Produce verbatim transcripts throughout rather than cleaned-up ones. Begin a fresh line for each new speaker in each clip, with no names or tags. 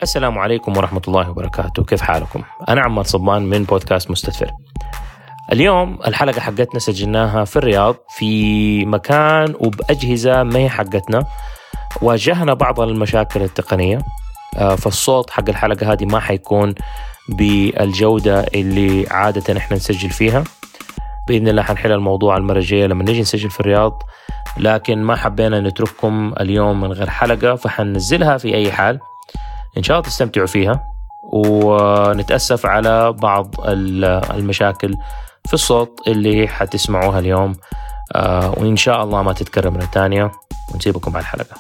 السلام عليكم ورحمة الله وبركاته. كيف حالكم؟ أنا عمار صبان من بودكاست مستدفر. اليوم الحلقة حقتنا سجلناها في الرياض في مكان وبأجهزة ما هي حقتنا. واجهنا بعض المشاكل التقنية، فالصوت حق الحلقة هذه ما حيكون بالجودة اللي عادة إحنا نسجل فيها. بإذن الله حنحل الموضوع المرة الجاية لما نيجي نسجل في الرياض، لكن ما حبينا نترككم اليوم من غير حلقة، فحننزلها في أي حال. إن شاء الله تستمتعوا فيها، ونتأسف على بعض المشاكل في الصوت اللي حتسمعوها اليوم، وإن شاء الله ما تتكرر مرة تانية، ونسيبكم على الحلقة.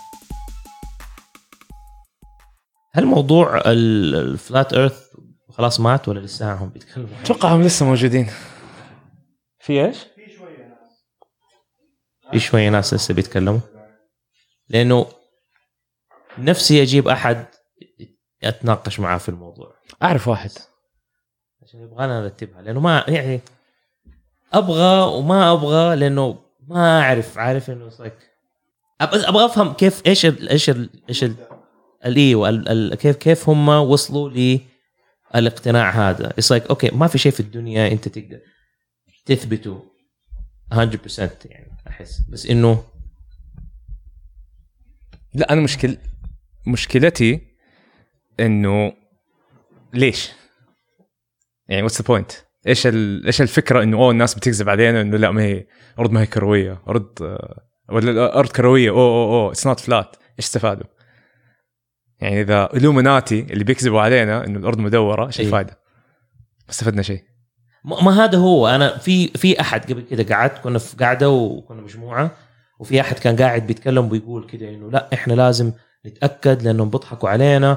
هل موضوع الفلات إيرث خلاص مات ولا لسه هم بيتكلموا؟
أتوقعهم لسه موجودين.
في إيش؟ في شوية ناس في شوية ناس لسه بيتكلموا، لأنه نفسي أجيب أحد أتناقش معاه في الموضوع.
أعرف واحد
عشان يبغانا نرتبها، لأنه ما يعني أبغى وما أبغى، لأنه ما أعرف عارف إنه صيك أبغى أفهم كيف إيش ال إيش ال إيش ال الإيه وال كيف كيف هم وصلوا للاقتناع هذا. إصلاً أوكي ما في شيء في الدنيا أنت تقدر تثبته مية بالمية يعني أحس، بس إنه
لا أنا مشكل مشكلتي إنه ليش يعني what's the point؟ إيش ال إيش الفكرة إنه أوه الناس بتكذب علينا إنه لا ما هي أرض ما هي كروية، أرض ولا الأرض كروية، أوه أوه أوه it's not flat. إيش استفادوا؟ يعني إذا إلوميناتي اللي بيكذبوا علينا إنه الأرض مدورة، إيش الفائدة؟ ما استفدنا شيء.
ما هذا هو. أنا في في أحد قبل كده قعدت، كنا في قاعدة وكنا مجموعة، وفي أحد كان قاعد بيتكلم وبيقول كده إنه لا إحنا لازم نتأكد لأنهم بيضحكوا علينا.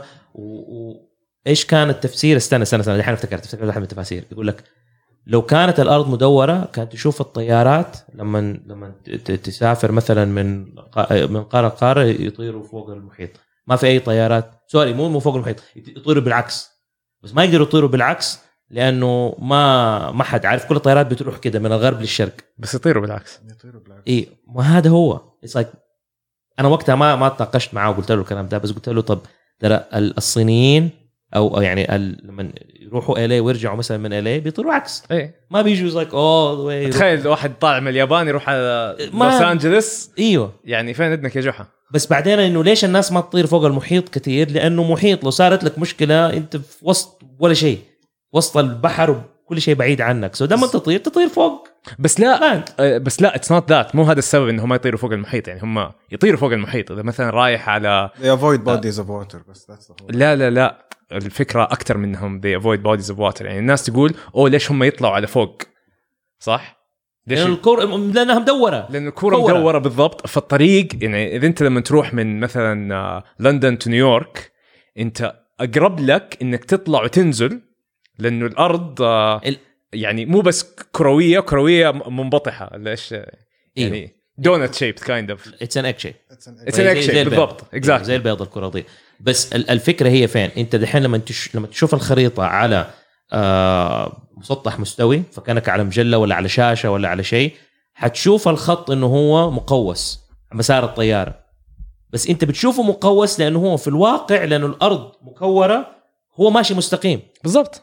وإيش كان التفسير؟ استنى استنى استنى الحين افتكرت افتكرت واحد من التفاسير يقول لك لو كانت الأرض مدورة كانت تشوف الطيارات لما لما تسافر مثلا من من قارة قارة يطيروا فوق المحيط. ما في أي طيارات، سوري مو مو فوق المحيط، يطيروا بالعكس، بس ما يقدروا يطيروا بالعكس لأنه ما ما حد عارف. كل الطيارات بتروح كده من الغرب للشرق،
بس يطيروا بالعكس.
يطيروا بالعكس.
إيه ما هذا هو. It's like أنا وقتها ما ما تناقشت معه وقلت له الكلام ده، بس قلت له طب ترى الصينيين أو يعني لما يروحوا إليه ويرجعوا مثلا من إليه بيطيروا عكس.
إيه
ما بيجوا like all the way.
تخيل واحد طالع من اليابان يروح على
ما...
لوس أنجلس.
إيوه
يعني فين ابنك يا جحا؟
بس بعدين إنه ليش الناس ما تطير فوق المحيط كتير؟ لأنه محيط لو صارت لك مشكلة أنت في وسط ولا شيء، وسط البحر وكل شيء بعيد عنك، سو دائما تطير تطير فوق.
بس لا بس لا it's not that. مو هذا السبب إنهم ما يطيروا فوق المحيط. يعني هم يطيروا فوق المحيط إذا مثلا رايح على
they avoid bodies of water. بس that's the whole.
لا لا لا الفكرة أكتر منهم they avoid bodies of water. يعني الناس تقول أوه ليش هم يطلعوا على فوق، صح؟
لأن الكرة لأنها مدورة،
لأن الكرة مدورة بالضبط. فالطريق يعني إذا أنت لما تروح من مثلا لندن تو نيويورك أنت أقرب لك إنك تطلع وتنزل، لأنه الأرض ال... يعني مو بس كروية كروية منبطحة. ليش يعني donut shaped kind of
it's an egg shape
it's an egg shape بالضبط exactly
زي البيض الكروي. بس الفكرة هي فين؟ أنت دحين لما تش... لما تشوف الخريطة على آه مسطح مستوي، فكانك على مجلة ولا على شاشة ولا على شيء، حتشوف الخط إنه هو مقوس مسار الطيارة، بس أنت بتشوفه مقوس لأنه هو في الواقع لأنه الأرض مكورة هو ماشي مستقيم
بالضبط.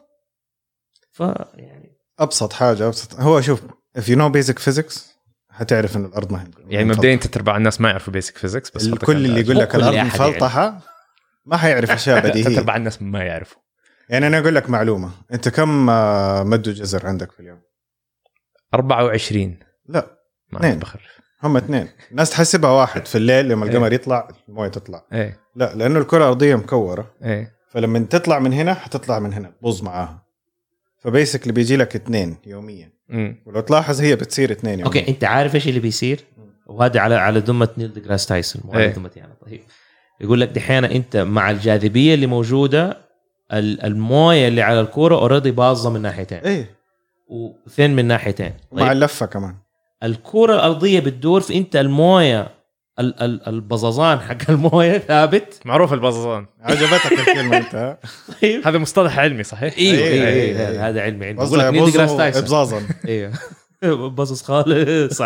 فيعني
أبسط حاجة أبسط هو شوف if you know basic physics هتعرف إن الأرض ما هي
يعني مبدئيا أنت تربع الناس ما يعرفوا basic physics، بس
الكل اللي يقول لك الأرض مفلطحة ما حيعرف أشياء بديهية.
تربع الناس ما يعرفوا.
يعني أنا أقول لك معلومة، أنت كم مد وجزر عندك في اليوم؟
أربعة وعشرين.
لا
اثنين بخرف.
هم اثنين. الناس تحسبها واحد في الليل لما القمر يطلع المويه تطلع.
ايه
لا لأنه الكرة الأرضية مكورة.
ايه
فلما تطلع من هنا حتطلع من هنا بوز معاها، فبيسكلي بيجي لك اثنين يوميا.
امم
ولو تلاحظ هي بتصير اثنين يوميا.
اوكي انت عارف ايش اللي بيصير؟ وهذا على على ذمه نيل ديجراس تايسون مو على ذمتي انا. طيب يقول لك دحين انت مع الجاذبيه اللي موجوده المويه اللي على الكوره اوريدي باظه من ناحيتين.
ايه
وفين من ناحيتين. طيب.
مع اللفه كمان
الكوره الارضيه بتدور، في انت المويه البزازان حق المويه ثابت.
معروف البزازان.
عجبتك الكلمه انت؟
طيب هذا مصطلح علمي صحيح؟
ايوه ايوه أيه أيه. هذا علمي علمي.
بقول لك نيل ديجراس تايسون
ابزازا. ايوه بزز خالص.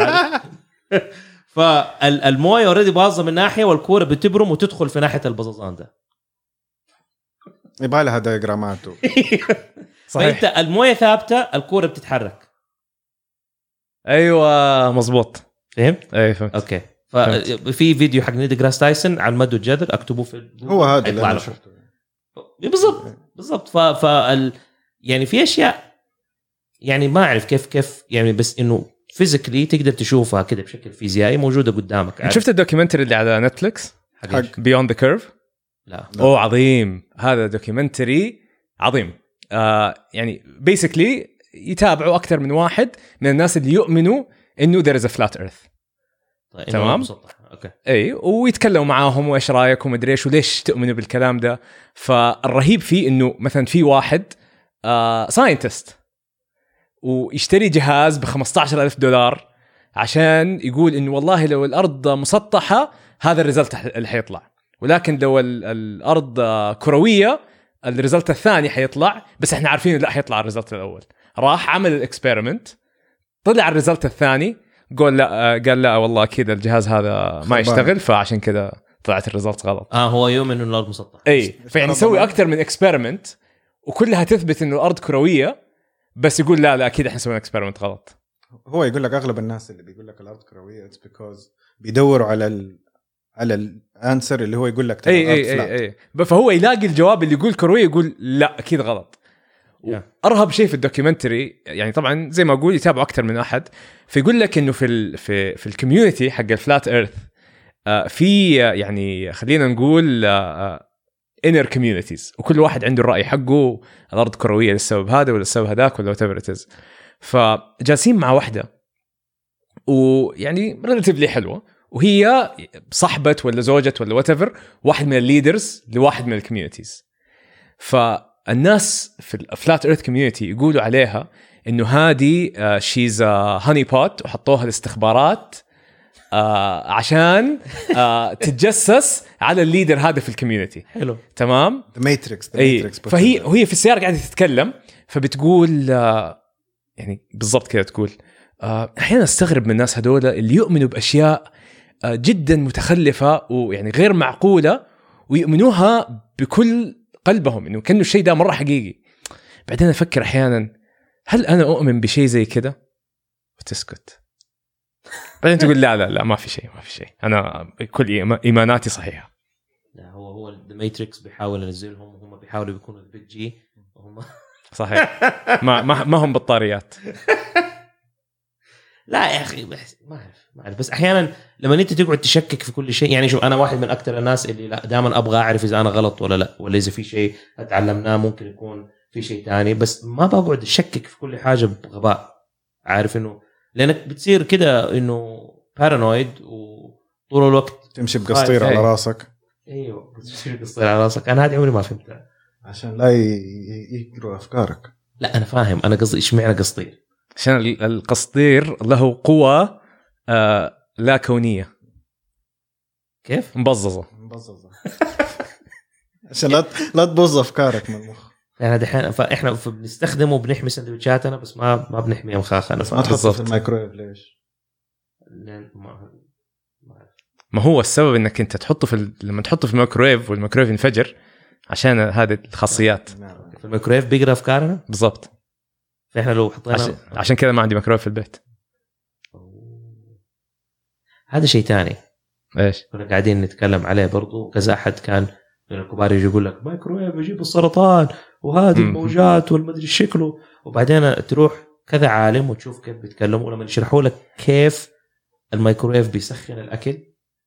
فالمويه اوريدي باظه من ناحيه والكوره بتبرم وتدخل في ناحيه البزازان ده.
يبغى لها دياجرامات
صحيح. فانت المويه ثابته الكوره بتتحرك.
ايوه مزبوط
فهمت.
اي فهمت.
اوكي. ففي فيديو حق نيل ديجراس تايسون عن مد الجذر اكتبوه في
هو هذا اللي انا شفته
بالضبط بالضبط. ف ف يعني في اشياء يعني ما اعرف كيف كيف يعني بس انه فيزيكلي تقدر تشوفها كده بشكل فيزيائي موجوده قدامك.
شفت الدوكيومنتري اللي على نتفليكس حق بيوند ذا كيرف؟
لا
اوه عظيم هذا دوكيومنتري عظيم. آه يعني بيسكلي يتابعوا اكثر من واحد من الناس اللي يؤمنوا انه there is a flat earth.
طيب
تمام
اوكي.
اي ويتكلموا معاهم وايش رايكم ومدري ايش وليش تؤمنوا بالكلام ده. فالرهيب فيه انه مثلا في واحد آه ساينتست ويشتري جهاز ب خمسة عشر ألف دولار عشان يقول انه والله لو الارض مسطحه هذا الريزلت اللي حيطلع، ولكن لو الارض كرويه الريزلت الثاني حيطلع، بس احنا عارفين لا حيطلع الريزلت الاول. راح عمل الاكسبيرمنت طلع الريزلت الثاني قال لا قال لا والله كذا الجهاز هذا ما يشتغل فعشان كذا طلعت الريزلت غلط.
اه هو يؤمن انه الارض مسطحه.
اي فيعني يسوي اكثر من اكسبيرمنت وكلها تثبت انه الارض كرويه، بس يقول لا لا اكيد احنا سوينا اكسبيرمنت غلط.
هو يقول لك اغلب الناس اللي بيقول لك الارض كرويه اتس بيكوز بيدوروا على ال على الانسر اللي هو يقول لك
اي اي اي اي فهو يلاقي الجواب اللي يقول كرويه يقول لا اكيد غلط. yeah. ارهب شيء في الدوكيومنتري يعني طبعا زي ما اقول يتابعوا اكثر من احد، فيقول لك انه في ال في في الكوميونتي حق الفلات ايرث آه في يعني خلينا نقول آه inner communities وكل واحد عنده الرأي حقه، الأرض كروية للسبب هذا ولا السبب هذاك ولا whatever it is. فجالسين مع واحدة ويعني relatively حلوة وهي صاحبة ولا زوجة ولا whatever واحد من الليدرز لواحد من الكوميونيتيز. فالناس في الفلات ايرث كوميونيتي يقولوا عليها إنه هذه she's a honey pot وحطوها الاستخبارات آه عشان آه تتجسس على الليدر هذا في الكوميونتي.
حلو
تمام. The Matrix. The
أي
Matrix
فهي وهي في السيارة قاعدة تتكلم فبتقول آه يعني بالضبط كده تقول آه أحيانا أستغرب من الناس هذول اللي يؤمنوا بأشياء آه جدا متخلفة ويعني غير معقولة ويؤمنوها بكل قلبهم إنه كأنه الشيء ده مرة حقيقي. بعدين أفكر أحيانا هل أنا أؤمن بشيء زي كده وتسكت. بعدين تقول لا لا لا ما في شيء ما في شيء أنا كل إيماناتي صحيحة.
لا هو هو الماتريكس بيحاول ينزلهم وهم بيحاولوا يكونوا البيج جي وهم
صحيح ما ما ما هم بطاريات.
لا يا أخي ما أعرف ما أعرف بس أحيانا لما أنت تقعد تشكك في كل شيء يعني شو أنا واحد من أكثر الناس اللي لا دائما أبغى أعرف إذا أنا غلط ولا لا ولا إذا في شيء أتعلمناه ممكن يكون في شيء تاني، بس ما بقعد أشكك في كل حاجة بغباء. عارف إنه لأنك بتصير كده إنه بارانويد وطول الوقت
تمشي بقسطير على راسك.
ايوه بتصير بقسطير على راسك. انا هذه عمري ما فهمتها
عشان لا يقروا افكارك.
لا انا فاهم انا قصدي ايش معنى قسطير.
عشان القسطير له قوة آه لا كونية.
كيف
مبززة
مبززة عشان لا لا تبوظ افكارك من المخ.
يعني دحين فاحنا بنستخدمه بنحمي سندويتشاتنا بس ما ما بنحمي مخاخنا.
ما تحطه في الميكرويف ليش؟
ما
ما هو السبب انك انت تحطه في لما تحطه في الميكرويف والميكرويف ينفجر عشان هذه الخاصيات.
في الميكرويف بيقرا افكارنا
بالضبط.
فاحنا لو حطينا
عشان, عشان كذا ما عندي ميكرويف في البيت.
هذا شيء تاني.
ايش
كنا قاعدين نتكلم عليه برضو كذا احد كان من الكبار يجي يقول لك ميكرويف يجيب السرطان وهذه الموجات والمدري شكله، وبعدين تروح كذا عالم وتشوف كيف بيتكلموا لما يشرحوا لك كيف الميكرويف بيسخن الاكل.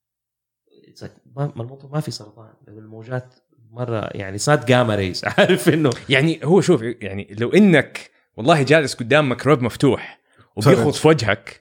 ما الموضوع ما في سرطان الموجات مره يعني صاد جاما ريز. عارف انه
يعني هو شوف يعني لو انك والله جالس قدام ميكرويف مفتوح وبيخبط في وجهك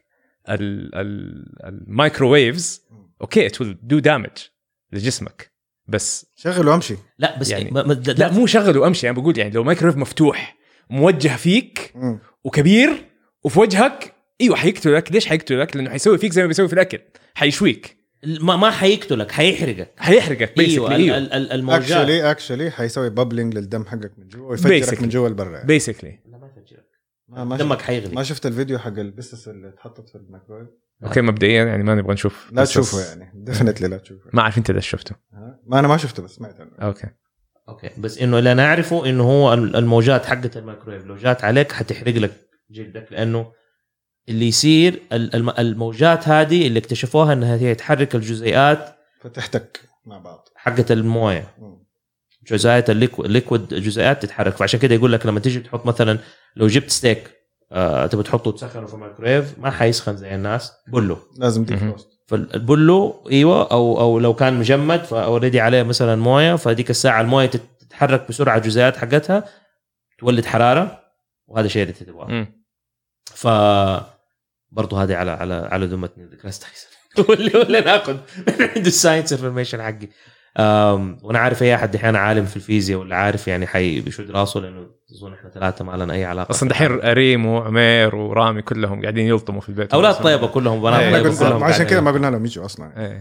الميكروويفز اوكي it will do damage لجسمك، بس
شغل وامشي.
لا بس
يعني
ما ما
لا, لا مو شغل وامشي. انا بقول يعني لو ميكروويف مفتوح موجه فيك
م.
وكبير وفي وجهك ايوه حيقتلك. ليش حيقتلك؟ لانه حيسوي فيك زي ما بيسوي في الاكل، حيشويك.
ما ما حيقتلك حيحرقك
حيحرقك
ايوه الموجات
اكشلي اكشلي حيسوي بابلينج للدم حقك من جوا ويفجرك من جوا لبرا
بيسكلي.
لا ما يفجرك
ما
دمك حيغلي.
ما شفت الفيديو حق البسس اللي اتحطت في الميكرويف؟
اوكي مبدئيا يعني ما نبغى نشوف.
لا تشوفه يعني ديفينتلي لا تشوفه.
ما عارف انت اذا شفته.
ما انا ما شفته بس سمعت عنه.
اوكي
اوكي بس انه اللي انا اعرفه انه هو الموجات حقت الميكرويف لو جات عليك حتحرق لك جلدك لانه اللي يصير الموجات هذه اللي اكتشفوها انها هي تحرك الجزيئات
فتحتك مع بعض
حقت المويه جزيئات الليكويد جزيئات تتحرك فعشان كده يقول لك لما تيجي تحط مثلا لو جبت ستيك آه، تبي تحطه تسخنه في الميكرويف ما حيسخن زي الناس بله
لازم ديفروست
فالبله ايوه او او لو كان مجمد فاوريدي عليه مثلا مويه فديك الساعه المويه تتحرك بسرعه الجزيئات حقتها تولد حراره وهذا الشيء اللي تبغاه ف برضه هذه على على على ذمتني ديكراس تايسون واللي ولا ناخذ عنده الساينس انفورميشن حقي وانا عارف اي احد دحين عالم في الفيزياء ولا عارف يعني حي بيشد راسه لانه اظن احنا ثلاثه ما لنا اي علاقه
اصلا دحين ريم وعمير ورامي كلهم قاعدين يلطموا في البيت
اولاد طيبه كلهم بنات
ايه
طيبه كلهم
عشان كذا ما قلنا لهم يجوا اصلا
ايه.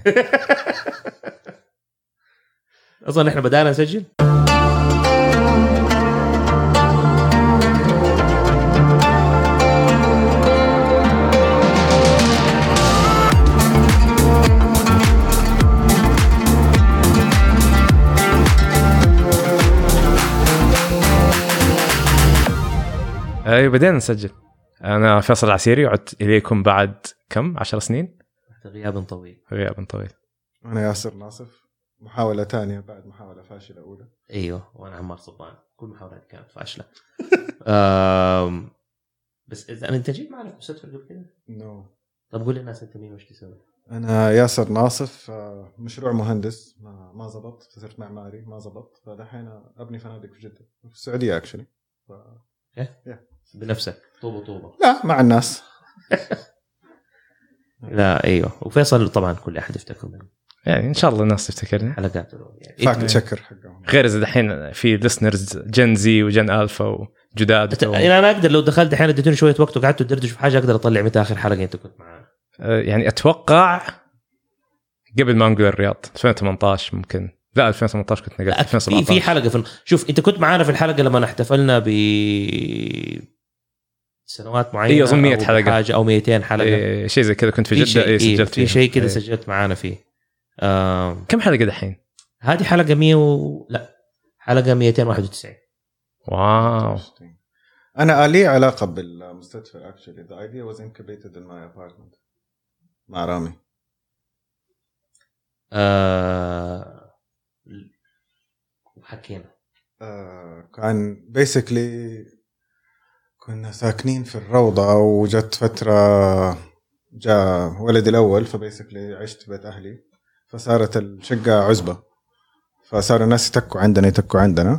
اصلا احنا بدانا نسجل
اي بدينا نسجل. انا فيصل العسيري عدت اليكم بعد كم عشر سنين
غياب طويل
غياب طويل.
انا ياسر ناصف محاوله ثانيه بعد محاوله فاشله اولى.
ايوه وانا عمار صبان كل محاولاتي كانت فاشله. أم... بس اذا انت جيت معنا في مستشفى قبل كده
نو no.
طب قول للناس انت مين وش تسوي.
انا ياسر ناصف مشروع مهندس ما ما زبط صرت معماري ما زبط فدحين ابني فنادق في جده في السعوديه اكشلي ف...
إيه؟ بنفسك طوبة طوبة
لا مع الناس.
لا ايوه وفيصل طبعا كل احد يفتكر منه
يعني ان شاء الله الناس تفتكرني
حلقات
يعني فاكت تشكر حقهم
غير اذا دحين في ليسنرز جن زي وجن الفا وجداد
أت... يعني انا اقدر لو دخلت الحين اديتوني شويه وقت وقعدت تدردش في حاجه اقدر اطلع متى اخر حلقه انت كنت معانا.
أه يعني اتوقع قبل ما نقول الرياض ألفين وثمانية عشر ممكن لا ألفين وثمانية عشر كنت نقلت ألفين وسبعة عشر
في حلقه في شوف انت كنت معانا في الحلقه لما احتفلنا ب سنوات معينه
اي اظن مية حلقه
حاجه او مئتين حلقه
إيه شيء زي كذا كنت في جده
شيء
إيه سجلت
في شيء كذا
إيه.
سجلت معانا فيه آه...
كم حلقه دحين
هذه حلقه مية و... لا حلقه مئتين وواحد وتسعين.
واو.
انا لي علاقه بالمستشفى actually the idea was incubated in my apartment مع رامي.
آه... حكينا
آه... كان basically كنا ساكنين في الروضة وجت فترة جاء ولدي الأول فبيسكلي عشت في بيت أهلي فصارت الشقة عزبة فصار الناس يتكوا عندنا يتكوا عندنا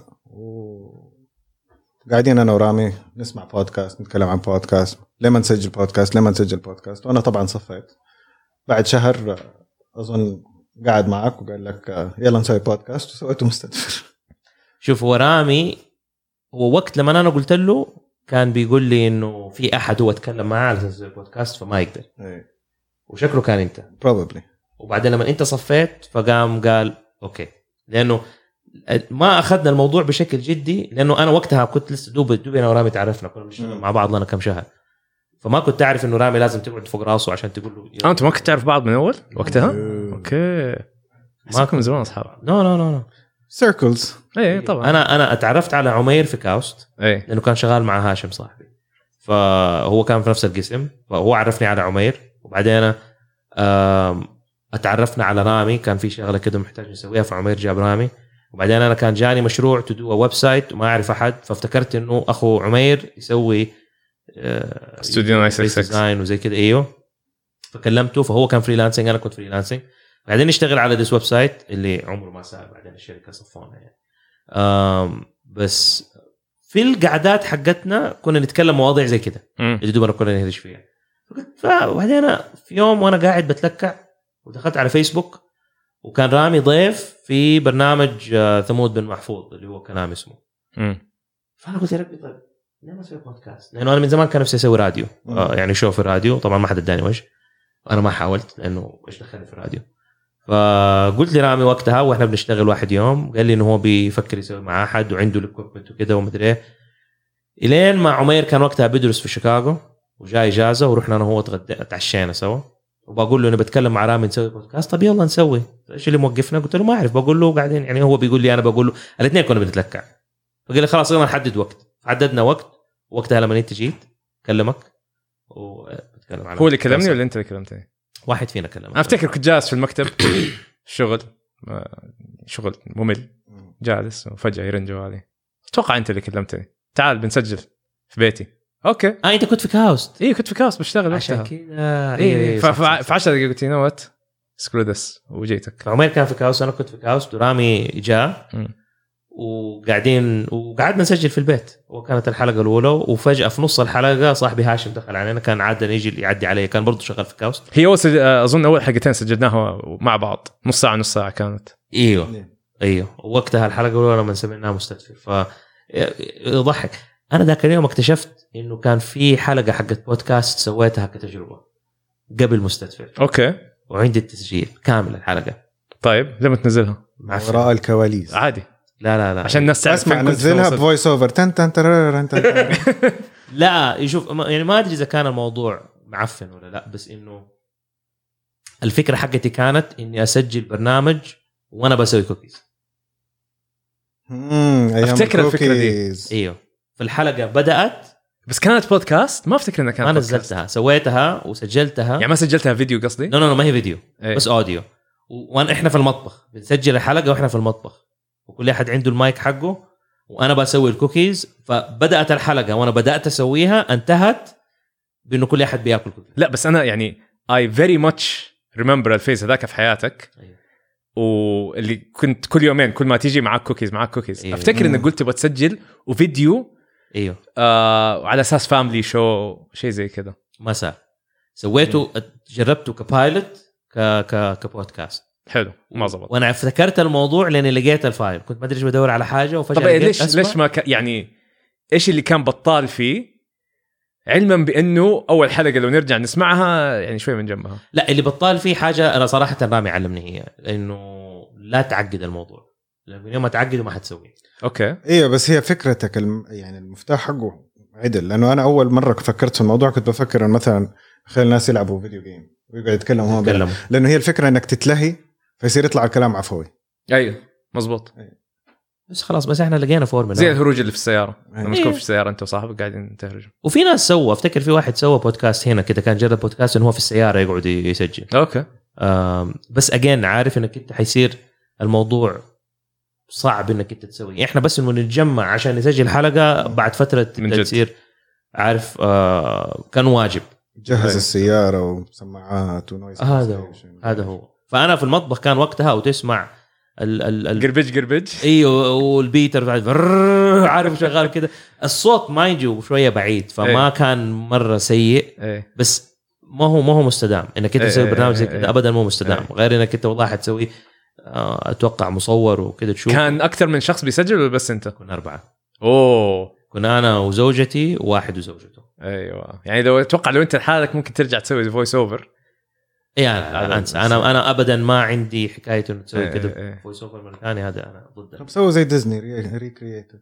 وقاعدين أنا ورامي نسمع بودكاست نتكلم عن بودكاست لما نسجل بودكاست لما نسجل بودكاست وأنا طبعا صفيت بعد شهر أظن قاعد معك وقال لك يلا نسوي بودكاست وسويته مستدفر.
شوف هو رامي هو وقت لما أنا قلت له كان بيقول لي انه في احد هو اتكلم معاه على اساس البودكاست فما يقدر
ايه
وشكله كان انت
probably
وبعدين لما انت صفيت فقام قال اوكي لانه ما اخذنا الموضوع بشكل جدي لانه انا وقتها كنت لسه دوب دوب انا ورامي تعرفنا كنا بنشتغل مع بعض لنا كم شهر فما كنت تعرف انه رامي لازم تقعد فوق راسه عشان تقول له
انت ما كنت تعرف بعض من اول وقتها اوكي ما كنت زمان اصحاب
نو نو نو
سيركلز.
ايه طبعا
انا انا اتعرفت على عمير في كاوست
ايه
لانه كان شغال مع هاشم صاحبي فهو كان في نفس القسم فهو عرفني على عمير وبعدين اتعرفنا على رامي كان في شغله كده محتاج نسويها فعمير جاب رامي وبعدين انا كان جاني مشروع تدو ويب سايت وما اعرف احد فافتكرت انه اخو عمير يسوي
استوديو نايس
ديزاين وزي كده ايوه فكلمته فهو كان فريلانسنج انا كنت فريلانسنج بعدين نشتغل على ديس ويب سايت اللي عمره ما صار بعدين الشركه صفونا يعني آم بس في القعدات حقتنا كنا نتكلم مواضيع زي كده اللي دوبنا كنا نهرج فيها فبعدين في يوم وانا قاعد بتلكع ودخلت على فيسبوك وكان رامي ضيف في برنامج ثمود بن محفوظ اللي هو كلام اسمه
امم
فانا قلت يا ربي طيب ليه ما اسوي بودكاست لانه انا من زمان كان نفسي اسوي راديو آه يعني شو في الراديو طبعا ما حد اداني وجه انا ما حاولت لانه ايش دخلني في الراديو فقلت لي رامي وقتها واحنا بنشتغل واحد يوم قال لي انه هو بيفكر يسوي مع احد وعنده الاكويبمنت وكده ومدري ايه الين ما عمير كان وقتها بيدرس في شيكاغو وجاي اجازه ورحنا انا وهو اتغدى اتعشينا سوا وبقول له انا بتكلم مع رامي نسوي بودكاست. طب يلا نسوي. ايش اللي موقفنا؟ قلت له ما اعرف. بقول له قاعدين يعني هو بيقول لي انا بقول له الاثنين كنا بنتلكع. فقال لي خلاص يلا نحدد وقت. حددنا وقت. وقتها لما انت جيت كلمك وبتكلم على
هو اللي كلمني ولا انت اللي كلمتني؟
واحد فينا كلمك.
انا افتكر كنت جالس في المكتب شغل شغل ممل جالس وفجأة يرن جوالي. اتوقع انت اللي كلمتني تعال بنسجل في بيتي. اوكي
اه انت كنت في كاوست.
ايه كنت في كاوست بشتغل
عشان
وقتها
كذا.
ايه في عشرة دقيقة قلت لي وات سكرو ذس وجيتك.
فعمير كان في كاوست انا كنت في كاوست ورامي جاء وقاعدين وقعدنا نسجل في البيت. وكانت الحلقة الأولى وفجأة في نص الحلقة صاحبي هاشم دخل علينا. كان عادة يجي يعدي علي. كان برضو شغال في كاوست.
هي أول سج... أظن أول حلقتين سجلناها مع بعض نص ساعة نص ساعة كانت.
ايوه ايوه وقتها الحلقة الأولى لما سمعناها مستدفر. ف يضحك انا ذاك اليوم اكتشفت انه كان في حلقة حقت بودكاست سويتها كتجربة قبل مستدفر.
اوكي
وعندي التسجيل كامل الحلقة.
طيب لما تنزلها
وراء الكواليس
عادي.
لا لا لا
عشان الناس تعرف
اسمع نزلها بفويس اوفر تن تن تن تن
لا يشوف يعني ما ادري اذا كان الموضوع معفن ولا لا. بس انه الفكرة حقتي كانت اني اسجل برنامج وانا بسوي كوكيز.
افتكر الفكرة دي.
ايوه في الحلقة بدأت
بس كانت بودكاست. ما افتكر انها كانت
ما نزلتها. سويتها وسجلتها
يعني ما سجلتها فيديو قصدي.
لا لا ما هي فيديو
ايه.
بس اوديو. وانا احنا في المطبخ بنسجل الحلقة واحنا في المطبخ وكل احد عنده المايك حقه وانا بسوي الكوكيز. فبدأت الحلقة وانا بدأت اسويها انتهت بانه كل احد بياكل كوكيز.
لا بس انا يعني I very much remember الفيز هذاك في حياتك.
أيوه.
واللي كنت كل يومين كل ما تيجي معك كوكيز معك كوكيز.
أيوه.
افتكر انك قلت تبغى تسجل وفيديو
ايوه
آه على اساس فاميلي شو شيء زي كذا.
مساء سويته جربته كبايلوت ك ك كبودكاست.
حلو ما زبط.
وانا افتكرت الموضوع لاني لقيت الفايل. كنت ما ادري ايش بدور على حاجه وفجاه
طب ليش
أسمع.
ليش ما ك... يعني ايش اللي كان بطال فيه علما بانه اول حلقه لو نرجع نسمعها يعني شوي من جنبها.
لا اللي بطال فيه حاجه انا صراحه رامي علمني هي انه لا تعقد الموضوع. لانه يوم ما تعقده ما حتسويه.
اوكي
ايوه بس هي فكرتك الم... يعني المفتاح حقه عدل. لانه انا اول مره فكرت في الموضوع كنت بفكر ان مثلا خلي الناس يلعبوا فيديو جيم ويقعد يتكلموا هم. لانه هي الفكره انك تتلهي فيصير يطلع الكلام عفوي.
ايوه مزبوط.
أيوة.
بس خلاص بس احنا لقينا فورمولا
زي الهروج اللي في السياره لما
أيوة.
تكون في السياره انت وصاحبك قاعدين تهرجوا.
وفي ناس سووا افتكر في واحد سوى بودكاست هنا كده كان جرب بودكاست انه هو في السياره يقعد يسجل.
اوكي
بس اجين عارف انك انت حيصير الموضوع صعب انك انت تسوي. احنا بس انه نتجمع عشان نسجل حلقه بعد فتره تصير عارف آه كان واجب
جهز السياره وسماعات ونويز.
هذا هذا هو. فانا في المطبخ كان وقتها وتسمع ال ال ال
قربج قربج
ايوه والبيتر عارف شغال كده. الصوت ما يجي شويه بعيد فما
ايه.
كان مره سيء
ايه.
بس ما هو ما هو مستدام انك انت تسوي
ايه
برنامج زي
ايه
كده
ايه.
ابدا مو مستدام.
ايه.
غير انك انت والله حتسوي اتوقع مصور وكده تشوف.
كان اكثر من شخص بيسجل ولا بس انت؟
كنا اربعه.
اوه
كنا انا وزوجتي وواحد وزوجته.
ايوه يعني لو اتوقع لو انت لحالك ممكن ترجع تسوي فويس اوفر.
اي انا انسى انا انا ابدا ما عندي حكايه انه تسوي
ايه
كده
ايه.
فويس اوفر مره ثانيه. هذا انا ضده.
طب سووا زي ديزني ريكرييتد.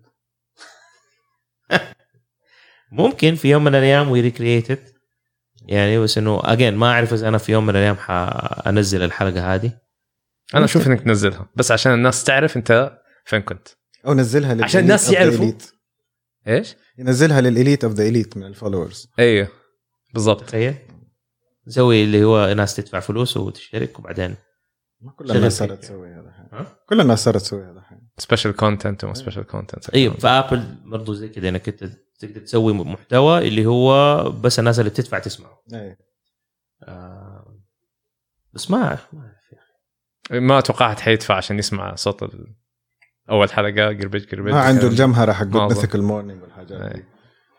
ممكن في يوم من الايام وي ريكرييتد يعني. بس انه اجين ما اعرف اذا انا في يوم من الايام حانزل الحلقه هذه.
انا اشوف انك تنزلها بس عشان الناس تعرف انت فين كنت
او نزلها
عشان الناس يعرفوا ايش
ينزلها للإليت اوف ذا إليت من الفولورز.
ايوه بالضبط.
تخيل نسوي اللي هو ناس تدفع فلوس وتشترك وبعدين
ما كل الناس صارت تسوي هذا الحين. كل الناس صارت تسوي هذا الحين
سبيشال كونتنت وما سبيشال كونتنت.
ايوه فابل برضو زي كده انك انت تقدر تسوي محتوى اللي هو بس الناس اللي بتدفع تسمعه.
ايوه
آه بس ما اعرف ما اعرف يا
اخي ما توقعت حيدفع عشان يسمع صوت ال... اول حلقه قربج قربج.
ما عنده الجمهره حق مثل المورنينج والحاجات دي.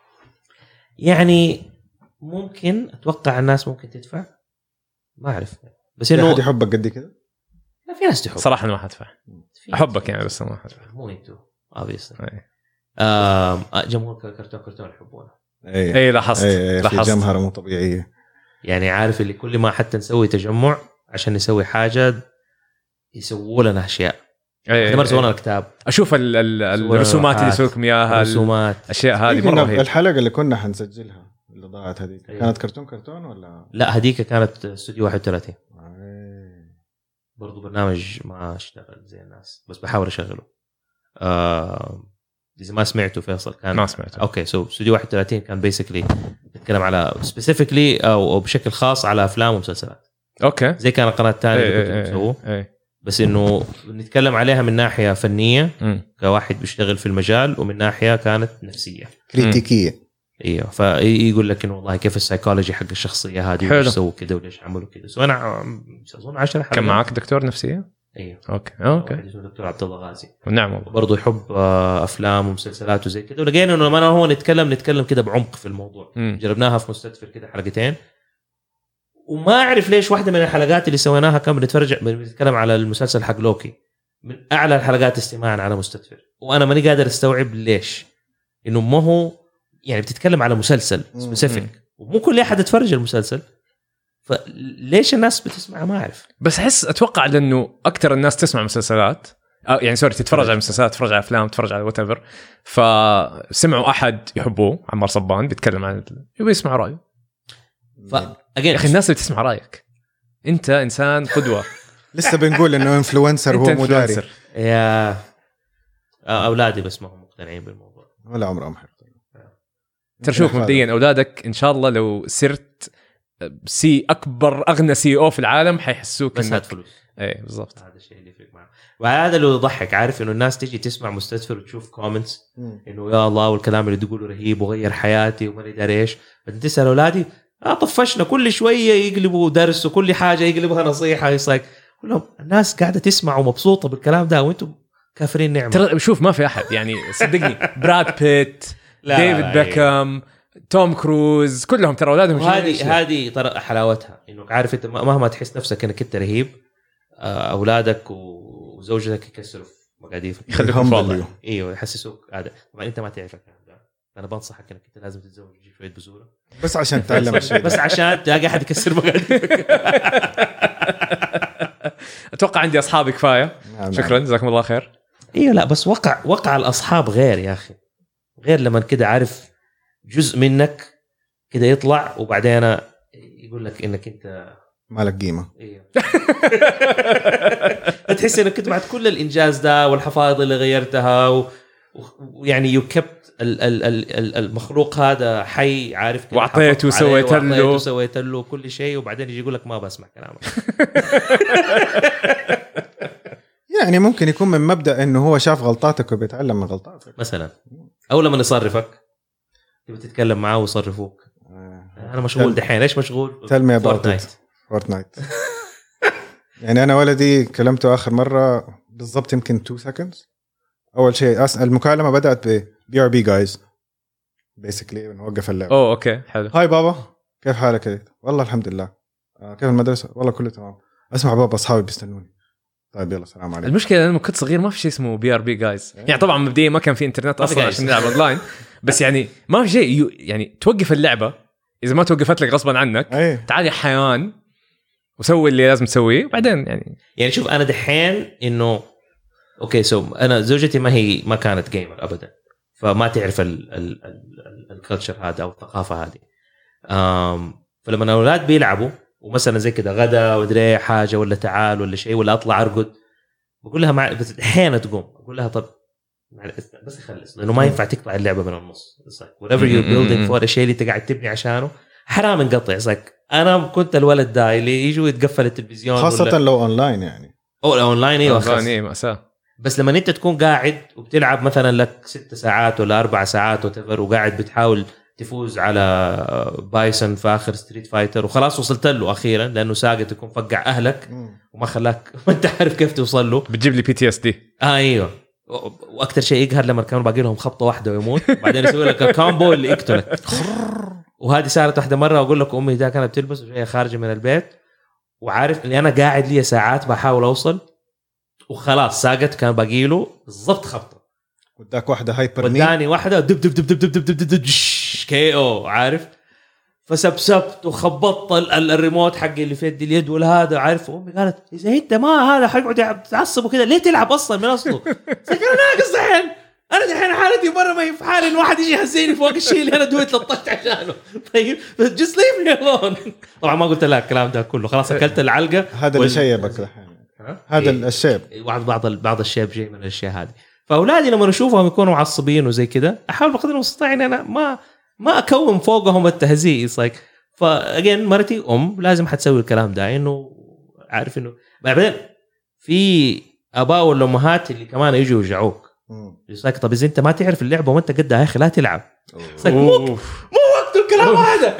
يعني ممكن اتوقع الناس ممكن تدفع ما اعرف بس انه
حد يحبك قد كده.
لا في ناس تحب
صراحه انا ما حدفع احبك يعني بس ما حدفع
مو انتو obviously. آه جمهور كرتون كرتون يحبونه.
اي
اي لاحظت
اي لاحظت جمهره مو طبيعيه
يعني عارف اللي كل ما حتى نسوي تجمع عشان نسوي حاجه يسووا لنا اشياء. احنا مره سوينا الكتاب
اشوف ال ال الرسومات اللي يسوي لكم اياها
الرسومات
الاشياء هذه مره رهيبه.
الحلقه اللي كنا حنسجلها اللي ضاعت هذيك كانت كرتون كرتون ولا
لا هديك كانت استوديو واحد وثلاثين
أيه.
برضو برنامج ما اشتغل زي الناس بس بحاول اشغله. آه اذا ما سمعته فيصل كان
ما سمعته.
اوكي سو استوديو واحد وثلاثين كان بيسكلي بيتكلم على سبيسيفيكلي او بشكل خاص على افلام ومسلسلات
اوكي
زي كان القناه الثانيه
ايه
اللي كنت بسووه
ايه ايه.
بس انه نتكلم عليها من ناحيه فنيه
مم.
كواحد بيشتغل في المجال ومن ناحيه كانت نفسيه
كريتيكيه.
ايوه فيقول لك انه والله كيف السايكولوجي حق الشخصيه هذه
حلو.
وش سووا كذا وليش عملوا كذا. سو انا اظن عشرة حلقات.
كان معك دكتور نفسية؟
ايوه
اوكي اوكي.
واحد اسمه دكتور عبد الله غازي
ونعم والله.
برضه يحب آه، افلام ومسلسلات وزي كذا ولقينا انه لما انا هو نتكلم نتكلم كذا بعمق في الموضوع.
مم.
جربناها في مستدفر كذا حلقتين وما اعرف ليش واحده من الحلقات اللي سويناها كان بنتفرج بنتكلم على المسلسل حق لوكي من اعلى الحلقات استماعا على مستدفر وانا ماني قادر استوعب ليش انه ما هو يعني بتتكلم على مسلسل سبيسيفيك ومو كل احد يتفرج المسلسل فليش الناس بتسمعها ما اعرف.
بس احس اتوقع لانه اكثر الناس تسمع مسلسلات أو يعني سوري تتفرج على مسلسلات تتفرج على افلام تتفرج على وات ايفر فسمعوا احد يحبوه عمار صبان بيتكلم عن يبي يسمع رايه.
ف
يا اخي الناس اللي تسمع رايك انت انسان قدوه.
لسه بنقول انه انفلونسر هو مداري
يا اولادي بس ما هم مقتنعين بالموضوع
ولا عمرهم حيقتنعوا.
ترى شوف مبدئيا اولادك ان شاء الله لو صرت سي اكبر اغنى سي او في العالم حيحسوك
بس
انك
هات فلوس.
ايه بالضبط
هذا الشيء اللي يفرق معه. وهذا اللي يضحك عارف انه الناس تيجي تسمع مستدفر وتشوف كومنتس انه يا الله والكلام اللي تقوله رهيب وغير حياتي وما ادري ايش. بعدين تسال اولادي اه طفشنا كل شويه يقلبوا درس وكل حاجه يقلبها نصيحه يصير كلهم الناس قاعده تسمع ومبسوطه بالكلام ده وانتم كافرين نعمه.
ترى شوف ما في احد يعني صدقني براد بيت ديفيد بيكهام توم كروز كلهم ترى اولادهم.
هذه هذه ترى حلاوتها انه عارف انت مهما تحس نفسك انك انت رهيب اولادك وزوجتك يكسروا في مقاديف
يخليهم فاضي.
ايوه يحسسوك هذا طبعا انت ما تعرف الكلام ده. انا بنصحك انك انت لازم تتزوج وتجيب شويه بذوره
بس عشان تتعلم الشيء
بس عشان تلاقي احد يكسر مقاديفك.
اتوقع عندي اصحابي كفايه.
نعم.
شكرا جزاكم الله خير.
ايوه لا بس وقع وقع الاصحاب غير يا اخي غير لما كده عارف جزء منك كده يطلع وبعدين يقول لك انك انت
مالك قيمه.
ايوه تحس انك كنت بعد كل الانجاز ده والحفاظ اللي غيرتها ويعني يكبت المخلوق هذا حي عارف
وعطيت وسويت له
وسويت له كل شيء وبعدين يجي يقول لك ما بسمع كلامك.
يعني ممكن يكون من مبدأ انه هو شاف غلطاتك وبيتعلم من غلطاتك
مثلا او لما يصرفك تبي تتكلم معاه ويصرفوك. انا مشغول دحين ايش مشغول؟
تلمي اباوت فورتنايت. يعني انا ولدي كلمته اخر مره بالضبط يمكن اثنين سكندز. اول شيء المكالمه بدات ب بي ار بي جايز بيسكلي نوقف اللعبه.
اوه اوكي حلو.
هاي بابا كيف حالك؟ والله الحمد لله. آه كيف المدرسه؟ والله كله تمام. اسمع بابا اصحابي بيستنوني. طيب يلا سلام عليكم.
المشكله لما كنت صغير ما في شيء اسمه بي ار بي جايز. يعني طبعا مبدئيا ما كان في انترنت اصلا عشان نلعب اونلاين بس يعني ما في شيء يعني توقف اللعبه اذا ما توقفت لك غصبا عنك.
أيه.
تعال يا حيوان وسوي اللي لازم تسويه بعدين يعني
يعني شوف انا دحين انه اوكي سو انا زوجتي ما هي ما كانت جيمر ابدا فما تعرف الكلتشر هذا او الثقافه هذه. فلما الاولاد بيلعبوا ومثلا زي كده غدا ودري حاجه ولا تعال ولا شيء ولا اطلع ارقد بقول لها مع بس الحين تقوم اقول لها طب بس خلص لانه ما ينفع تقطع اللعبه من النص. whatever you're building for الشيء اللي انت قاعد تبني عشانه حرام نقطع. زيك انا كنت الولد ده اللي يجوا يتقفل التلفزيون
خاصه
ولا...
لو اونلاين يعني
او اونلاين ايوه
اونلاين مأساة.
بس لما انت تكون قاعد وبتلعب مثلا لك ست ساعات ولا اربع ساعات وتفر وقاعد بتحاول تفوز على بايسون في اخر ستريت فايتر وخلاص وصلت له اخيرا لانه ساقط يكون فقع اهلك وما خلاك ما انت عارف كيف توصل له
بتجيب لي بي تي اس دي.
اه ايوه واكثر شيء يقهر لما كانوا باقي لهم خبطه واحده ويموت بعدين يسوي لك الكامبو اللي يقتلك. وهذه صارت واحده مره واقول لك امي ده كانت بتلبس وهي خارجه من البيت وعارف اني انا قاعد لي ساعات بحاول اوصل وخلاص ساقط كان باقي له بالضبط خبطه
وداك واحده هايبر ني
وداني واحده دب دب دب دب دب دب دب كي او عارف فسبسبت وخبطت الريموت حقي اللي في يدي اليد ولا هذا عارف. امي قالت اذا انت ما هذا حيقعد يتعصب وكذا ليه تلعب اصلا من اصله؟ سكر ناقص دحين انا دحين حالتي مره ما هي في حالي ان واحد يجي يهزيني فوق الشيء اللي انا دويت لطشت عشانه طيب just leave me alone. طبعا ما قلت لها الكلام ده كله، خلاص اكلت العلقه.
هذا اللي شيبك الحين، هذا
إيه.
الشيب
بعض بعض بعض الشيب جاي من الاشياء هذه. فاولادي لما نشوفهم يكونوا معصبين وزي كده احاول بقدر المستطاع ان انا ما ما اكون فوقهم التهزيء. لايك فاجين مرتي ام لازم حتسوي الكلام ده، انه عارف انه بعدين في اباء والامهات اللي كمان يجوا يرجعوك. لايك طب اذا انت ما تعرف اللعبه وانت قدها يا اخي لا تلعب. مو مو وقت الكلام هذا.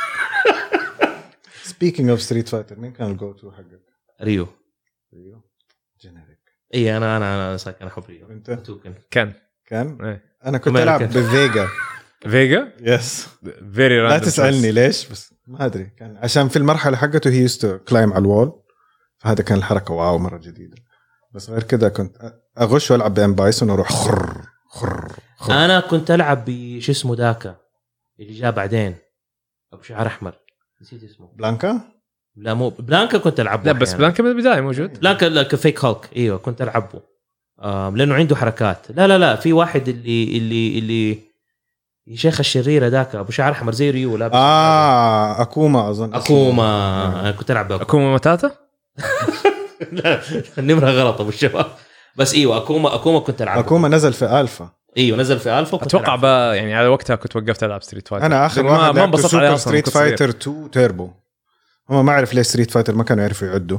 سبيكينج اوف ستريت فايتر، مين كان الجو تو حقك؟
ريو.
ريو جينيريك.
اي انا انا انا ساكن احب ريو.
انت
كان كان
كان
ايه.
انا كنت العب بفيجا.
فيجا
يس
فيري
لا تسالني ليش، بس ما ادري، كان عشان في المرحله حقته هي يستو كلايم على الوول، فهذا كان الحركه واو مره جديده. بس غير كده كنت اغش والعب بام بايسون واروح خر خر, خر.
انا كنت العب بش اسمه داكا اللي جاء بعدين ابو شعر احمر، نسيت اسمه.
بلانكا؟
لا مو بلانكا، كنت العبه.
لا بس بلانكا من البدايه موجود.
بلانكا لا كفيك هالك. ايوه كنت العبه آه لانه عنده حركات. لا لا لا في واحد اللي اللي اللي شيخ الشريره ذاك ابو شعر احمر زي ريو لابس.
اه اكوما اظن.
اكوما انا كنت العب
اكوما, أكوما متاتا.
لا النمره غلط ابو الشباب. بس ايوه اكوما اكوما كنت العب.
اكوما نزل في الفا.
ايوه نزل في الفا.
اتوقع بقى يعني على وقتها كنت وقفت العب ستريت فايتر.
انا اخر واحد لعبت سوبر ستريت فايتر تو تيربو. هم ما اعرف ليش ستريت فايتر ما كانوا يعرفوا يعدوا.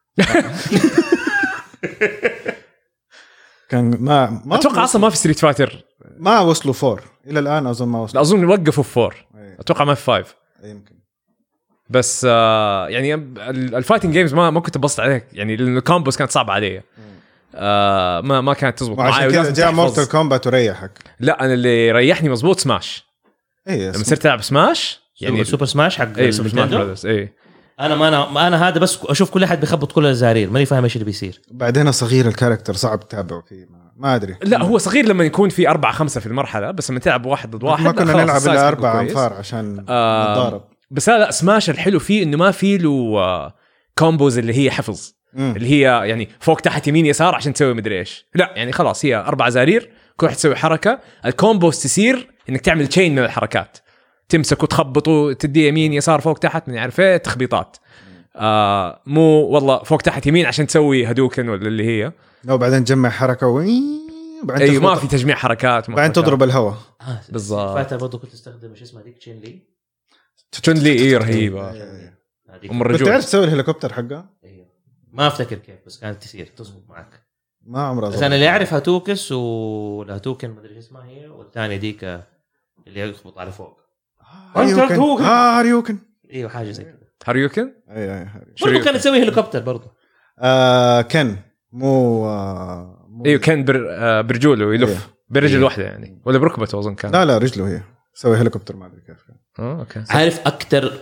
كان ما, ما
اتوقع اصلا ما في ستريت فايتر،
ما وصلوا فور الى الان اظن ما وصلوا.
اظن وقفوا في فور.
أيه.
اتوقع ما في فايف
يمكن.
بس آه يعني الفايتنج جيمز ما ما كنت ببسط عليك يعني لان الكومبوز كانت صعبه علي. آه ما ما كانت تزبط
معي. عشان جاء مورتال كومبات وريحك.
لا انا اللي ريحني مزبوط سماش.
ايه
لما صرت العب سماش يعني
سوبر سماش حق
اي سوبر سماش برادرز. اي
انا ما انا ما انا هذا بس اشوف كل احد بيخبط كل الزرارير ماني فاهم ايش اللي بيصير.
بعدين صغير الكاركتر صعب تتابعه فيه ما, ما ادري.
لا هو صغير لما يكون في أربعة خمسة في المرحله، بس لما تلعب واحد ضد واحد
ما كنا نلعب الا أربعة انفار عشان
آه نتضارب. بس لا سماش الحلو فيه انه ما فيه له آه كومبوز اللي هي حفظ مم. اللي هي يعني فوق تحت يمين يسار عشان تسوي مدري ايش. لا يعني خلاص هي أربع زرارير كل واحد تسوي حركه. الكومبوز تصير انك تعمل تشين من الحركات، تمسك وتخبط وتدي يمين يسار فوق تحت من عارف ايه تخبيطات. آه مو والله فوق تحت يمين عشان تسوي هدوكن ولا اللي هي
لو بعدين تجمع حركه وبعدين
ايوه ما في تجميع حركات
بعدين تضرب الهواء.
آه
بالضبط.
فاتر برضه كنت استخدم ايش اسمها ديك تشين لي.
تشين لي ايه رهيبه ام الرجول.
بتعرف تسوي الهليكوبتر حقه؟
ايوه ما افتكر كيف بس كانت تصير تزبط معك.
ما عمرها
بس انا اللي اعرف هاتوكس والهاتوكن ما ادري اسمها هي، والثانيه ديك اللي يخبط على فوق.
هاريوكن. اه هاريوكن
ايوه حاجه زي كذا.
هاريوكن
اي اي
برضه كان يسوي هليكوبتر برضه.
آه كان مو, آه مو
ايوه كان بر آه برجوله يلف. أيوه. برجل أيوه. واحده يعني ولا بركبته اظن كان.
لا لا رجله هي سوي هليكوبتر ما ادري كيف.
اه اوكي.
عارف اكثر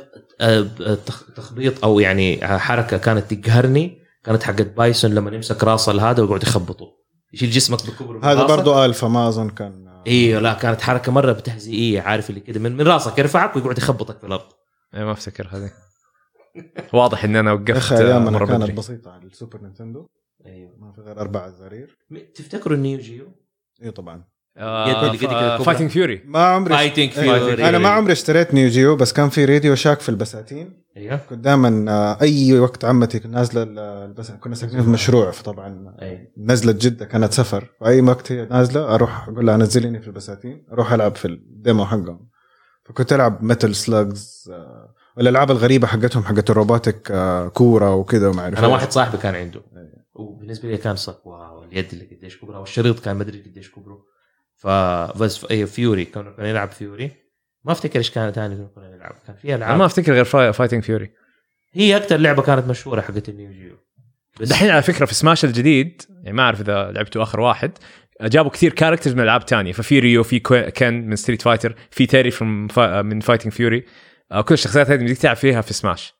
تخبيط او يعني حركه كانت تقهرني كانت حقت بايسون لما يمسك راس هذا ويقعد يخبطه يشيل جسمك بكبره.
هذا برضه الفا ما اظن كان.
ايوه لا كانت حركه مره بتهزئيه عارف اللي كده من, من راسك يرفعك ويقعد يخبطك في الارض.
اي ما افتكر هذه. واضح ان انا وقفت
مره كانت بدري. بسيطه على السوبر نينتندو.
ايوه
ما في غير اربع زرارير.
تفتكروا النيو جيو؟
اي طبعا.
فايتنج فيوري.
ما عمري
فايتنج فيوري.
انا ما عمري اشتريت نيو جيو بس كان في راديو شاك في البساتين.
ايوه
كنت دائما اي وقت عمتي نازله البس كنا ساكنين في مشروع فطبعا
أيوة.
نزلت جده كانت سفر واي وقت هي نازله اروح اقول لها نزليني في البساتين اروح العب في الديمو حقهم. فكنت العب ميتل سلاجز والالعاب الغريبه حقتهم حقت الروبوتك كوره وكذا وما اعرف.
انا واحد صاحبي كان عنده وبالنسبه لي كان صك واو اليد اللي قديش كبره والشريط كان مدري قديش كبره. فبس اي فيوري كنا نلعب فيوري ما افتكر ايش كانت ثاني كنا نلعب كان فيها العاب.
ما افتكر غير فاي... فايتنج فيوري
هي اكثر لعبه كانت مشهوره حقت النيو جيو.
دحين على فكره في سماش الجديد يعني ما اعرف اذا لعبته اخر واحد جابوا كثير كاركترز من العاب تانية. ففي ريو في كان من ستريت فايتر في تيري من فا... من فايتنج فيوري. كل الشخصيات هذه بدك تلعب فيها في سماش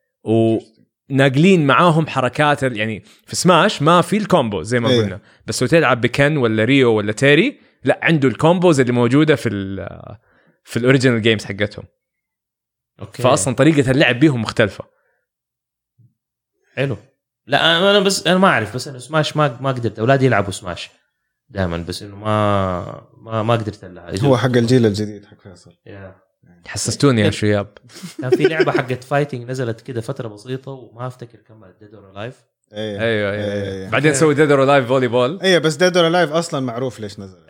وناقلين معاهم حركات يعني في سماش ما في الكومبو زي ما قلنا. بس لو تلعب بكن ولا ريو ولا تيري لا عنده الكومبوز اللي موجوده في ال في الاوريجينال جيمز حقتهم.
اوكي
فاصلا طريقه اللعب بيهم مختلفه.
حلو. لا انا بس انا ما اعرف بس انا سماش ما ما قدرت اولادي يلعبوا سماش دائما بس انه ما ما ما قدرت العب.
هو حق الجيل الجديد حق فيصل.
yeah.
حسستوني يا شباب.
كان في لعبه حقت فايتنج نزلت كده فتره بسيطه وما افتكر كم ديد اور لايف.
ايوه
ايوه ايوه بعدين سووا ديد اور لايف فولي بول.
ايوه بس ديد اور لايف اصلا معروف ليش نزل.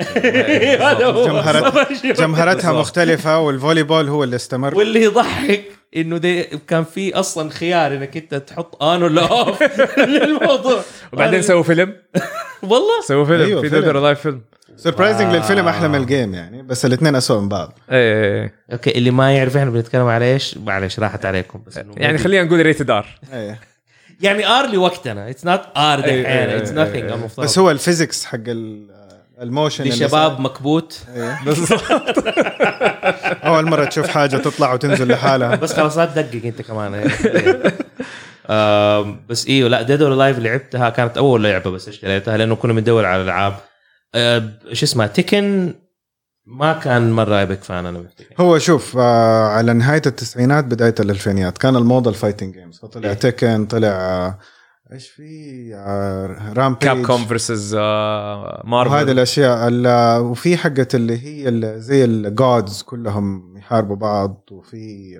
جمهرت جمهرتها مختلفه والفولي بول هو اللي استمر.
واللي يضحك انه دي كان في اصلا خيار انك انت تحط ان ولا اوف للموضوع.
وبعدين سووا فيلم.
والله
سووا فيلم
أيوة
في ديد اور لايف فيلم.
سربرايزنج للفيلم احلى من الجيم يعني بس الاثنين اسوء من بعض.
ايه
اوكي اللي ما يعرف احنا بنتكلم على ايش معلش راحت عليكم بس
يعني خلينا نقول ريتد ار.
ايه
يعني ار لوقتنا اتس نوت ار دحين اتس نثينج المفترض
بس هو الفيزيكس حق الموشن
لشباب مكبوت.
بالضبط.
اول مره تشوف حاجه تطلع وتنزل لحالها.
بس خلاص لا تدقق انت كمان. بس ايوه لا ديد اور لايف لعبتها كانت اول لعبه بس اشتريتها لانه كنا بندور على العاب ايش اسمها تيكن ما كان مره ايبك فان انا بفتكر.
هو شوف آه على نهايه التسعينات بدايه الالفينيات كان الموضه الفايتنج جيمز فطلع تيكن طلع آه ايش في آه رامبيج
كاب كوم فيرسز مارفل
وهذه الاشياء وفي حقه اللي هي اللي زي الجودز كلهم يحاربوا بعض وفي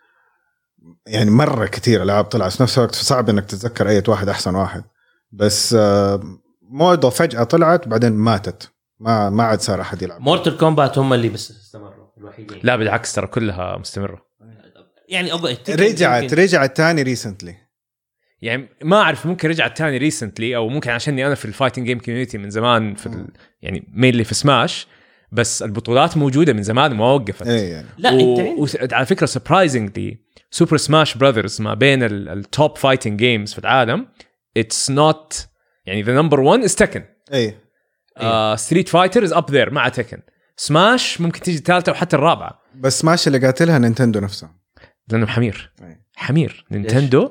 يعني مره كثير العاب طلعت في نفس الوقت صعب انك تتذكر اي واحد احسن واحد بس آه موضة فجأة طلعت بعدين ماتت ما ما عاد صار أحد يلعب.
مورتال كومبات هم اللي بس استمروا الوحيدين.
لا بالعكس ترى كلها مستمرة
يعني
رجعت رجعت تاني ريسنتلي
يعني ما أعرف ممكن رجعت تاني ريسنتلي أو ممكن عشاني أنا في الفايتنج جيم كوميونيتي من زمان في ال... يعني مينلي في سماش بس البطولات موجودة من زمان ما وقفت.
إيه يعني.
لا
و...
انت
و... على فكرة surprisingly سوبر سماش براذرز ما بين التوب فايتنج جيمز في العالم it's not يعني the number one is Tekken.
ايه
uh, Street Fighter is up there مع Tekken. سماش ممكن تيجي الثالثة وحتى الرابعة.
بس سماش اللي قاتلها نينتندو نفسها
لأنه حمير.
أيه.
حمير نينتندو.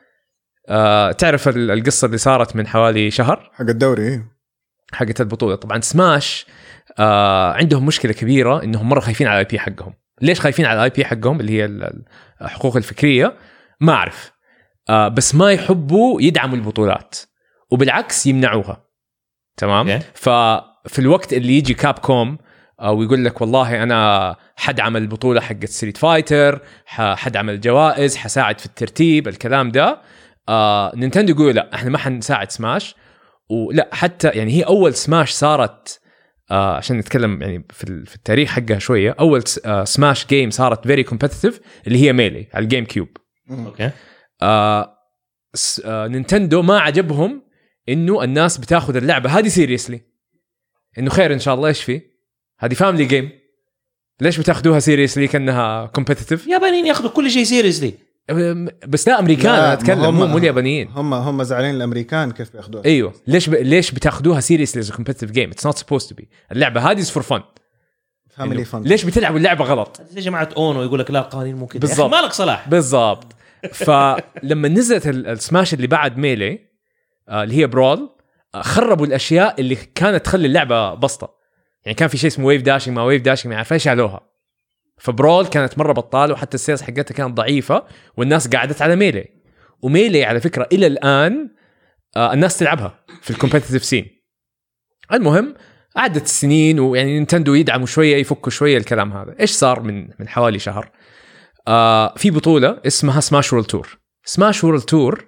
uh, تعرف القصة اللي صارت من حوالي شهر
حق الدوري إيه؟
حقت البطولة. طبعا سماش uh, عندهم مشكلة كبيرة إنهم مرة خايفين على الاي بي حقهم. ليش خايفين على الاي بي حقهم اللي هي الحقوق الفكرية ما أعرف uh, بس ما يحبوا يدعموا البطولات وبالعكس يمنعوها. تمام okay. ففي الوقت اللي يجي كاب كوم او يقول لك والله انا حدعم البطوله حقت ستريت فايتر حدعم الجوائز حساعد في الترتيب الكلام ده آه، نينتندو يقول لا احنا ما حنساعد سماش. ولا حتى يعني هي اول سماش صارت آه، عشان نتكلم يعني في في التاريخ حقها شويه اول آه، سماش جيم صارت فيري كومبيتيتيف اللي هي ميلي على الجيم كيوب.
اوكي
آه، آه، نينتندو ما عجبهم انه الناس بتاخذ اللعبه هذه سيريسلي انه خير ان شاء الله ايش في هذه فاميلي جيم ليش بتاخذوها سيريسلي كانها كومبيتيتيف.
يابانيين ياخذوا كل شيء سيريسلي
بس لا امريكان انا اتكلم مو مو اليابانيين
هم هم زعلانين الامريكان كيف بياخذوها.
ايوه ليش ب... ليش بتاخذوها سيريسلي از كومبيتيتيف جيم اتس نوت سبوست تو بي اللعبه هذه فور فن
فاميلي فن.
ليش بتلعبوا اللعبه غلط
يا جماعه اونو يقول لك لا قوانين مو كده
بالضبط
مالك صلاح
بالضبط. فلما نزلت السماش اللي بعد ميلي آه اللي هي برول آه خربوا الاشياء اللي كانت تخلي اللعبه بسطه. يعني كان في شيء اسمه ويف داشينج ما ويف داشينج ما عارف ايش علوها. فبرول كانت مره بطاله وحتى السيلز حقتها كانت ضعيفه والناس قعدت على ميلي. وميلي على فكره الى الان آه الناس تلعبها في الكومبيتيتيف سين. المهم عدت السنين ويعني نينتندو يدعموا شويه يفكوا شويه الكلام هذا. ايش صار من من حوالي شهر آه في بطوله اسمها سماش وورلد تور. سماش وورلد تور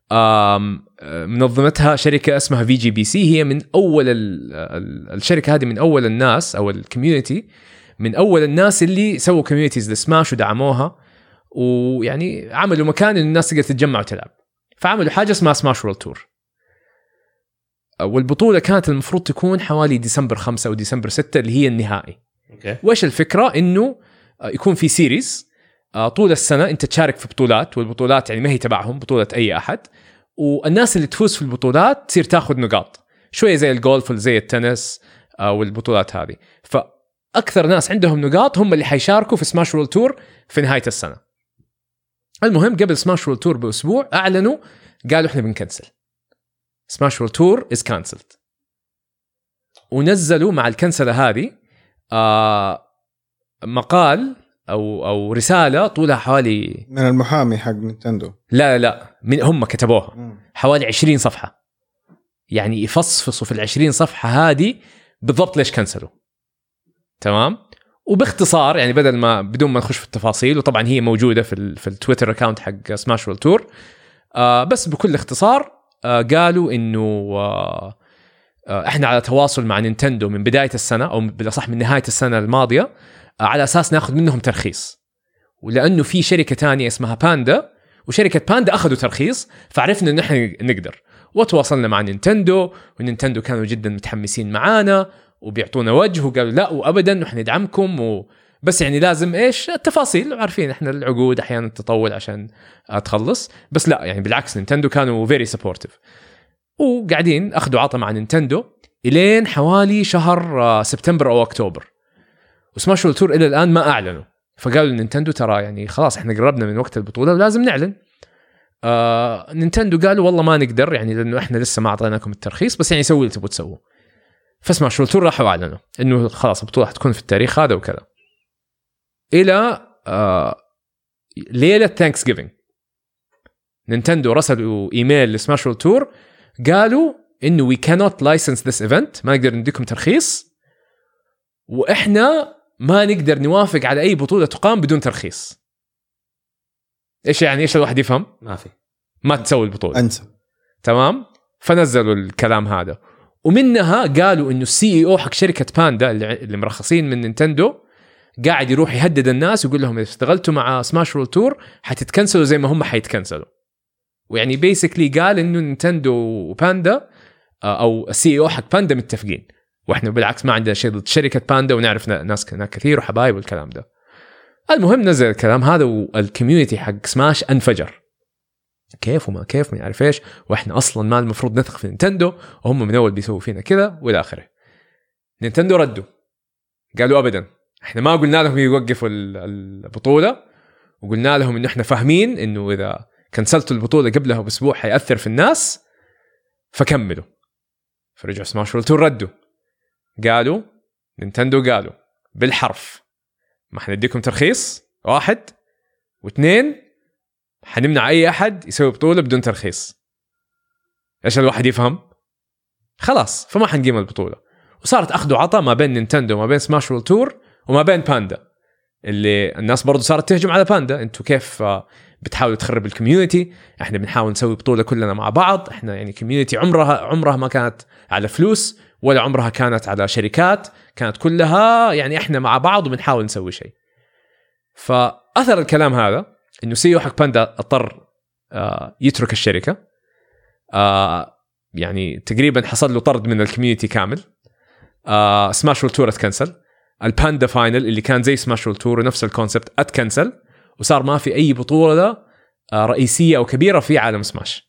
منظمتها شركه اسمها في جي بي سي. هي من اول ال ال الشركه هذه من اول الناس او الكوميونتي من اول الناس اللي سووا كوميونيتيز لسماش ودعموها ويعني عملوا مكان ان الناس تقدر تتجمع وتلعب. فعملوا حاجه اسمها سماش وورلد تور والبطوله كانت المفروض تكون حوالي ديسمبر خمسة او ديسمبر ستة اللي هي النهائي.
اوكي
وايش الفكره انه يكون في سيريز طول السنه انت تشارك في بطولات والبطولات يعني ما هي تبعهم بطوله اي احد والناس اللي تفوز في البطولات تصير تاخذ نقاط شويه زي الجولف وزي التنس والبطولات هذه. فاكثر ناس عندهم نقاط هم اللي حيشاركوا في سماش وورلد تور في نهايه السنه. المهم قبل سماش وورلد تور باسبوع اعلنوا قالوا احنا بنكنسل سماش وورلد تور از كانسلد. ونزلوا مع الكنسله هذه آه مقال او او رساله طولها حوالي
من المحامي حق نينتندو.
لا لا من هم كتبوها حوالي عشرين صفحه. يعني يفصفصوا في العشرين صفحه هذه بالضبط ليش كنسلوا. تمام. وباختصار يعني بدل ما بدون ما نخش في التفاصيل، وطبعا هي موجوده في ال في التويتر اكاونت حق سماش وورلد تور، آه بس بكل اختصار آه قالوا انه آه آه احنا على تواصل مع نينتندو من بدايه السنه او بالاصح من نهايه السنه الماضيه آه على اساس ناخذ منهم ترخيص، ولانه في شركه تانية اسمها باندا وشركه باندا اخذوا ترخيص فعرفنا ان احنا نقدر، وتواصلنا مع نينتندو ونينتندو كانوا جدا متحمسين معانا وبيعطونا وجه وقالوا لا وابدا نحن ندعمكم و... بس يعني لازم ايش التفاصيل، عارفين احنا العقود احيانا تطول عشان تخلص، بس لا يعني بالعكس نينتندو كانوا فيري سبورتيف، وقاعدين اخذوا عطا مع نينتندو الين حوالي شهر سبتمبر او اكتوبر، وسماش وورلد تور الى الان ما اعلنوا، فقالوا نينتندو ترى يعني خلاص احنا قربنا من وقت البطوله ولازم نعلن. آه نينتندو قالوا والله ما نقدر يعني لانه احنا لسه ما اعطيناكم الترخيص، بس يعني سووا اللي تبغوا تسووه. فسماش وورلد تور راحوا اعلنوا انه خلاص البطوله حتكون في التاريخ هذا وكذا، الى آه ليله ثانكس جيفينج نينتندو رسلوا ايميل لسماش وورلد تور قالوا انه we cannot license this event، ما نقدر نديكم ترخيص، واحنا ما نقدر نوافق على اي بطوله تقام بدون ترخيص. ايش يعني ايش الواحد يفهم؟
ما في
ما تسوي البطوله
انسى.
تمام، فنزلوا الكلام هذا، ومنها قالوا انه السي اي او حق شركه باندا اللي مرخصين من نينتندو قاعد يروح يهدد الناس ويقول لهم اذا اشتغلتوا مع سماش وورلد تور حتتكنسلوا زي ما هم حيتكنسلوا، ويعني بيسكلي قال انه نينتندو وباندا او السي اي او حق باندا متفقين، واحنا بالعكس ما عندنا شيء ضد شركه باندا ونعرف ناس كثير وحبايب والكلام ده. المهم نزل الكلام هذا والكوميونتي حق سماش انفجر، كيف وما كيف ما يعرف ايش، واحنا اصلا ما المفروض نثق في نينتندو وهم من اول بيسووا فينا كذا والى اخره. نينتندو ردوا قالوا ابدا احنا ما قلنا لهم يوقفوا البطوله، وقلنا لهم انه احنا فاهمين انه اذا كنسلتوا البطوله قبلها باسبوع حيأثر في الناس فكملوا. فرجعوا سماش وورلد تور ردوا قالوا نينتندو قالوا بالحرف ما حنديكم ترخيص، واحد واثنين حنمنع اي احد يسوي بطوله بدون ترخيص. ايش الواحد يفهم؟ خلاص فما حنقيم البطوله، وصارت اخذوا عطا ما بين نينتندو وما بين سماش وورلد تور وما بين باندا، اللي الناس برضو صارت تهجم على باندا، انتوا كيف بتحاولوا تخرب الكوميونتي، احنا بنحاول نسوي بطوله كلنا مع بعض، احنا يعني كوميونتي عمرها عمرها ما كانت على فلوس ولا عمرها كانت على شركات، كانت كلها يعني احنا مع بعض وبنحاول نسوي شيء. فاثر الكلام هذا انه سيو حق باندا اضطر آه يترك الشركه، آه يعني تقريبا حصل له طرد من الكوميونتي كامل. آه سماش وورلد تور اتكنسل، الباندا فاينل اللي كان زي سماش وورلد تور ونفس الكونسبت اتكنسل، وصار ما في اي بطوله آه رئيسيه او كبيره في عالم سماش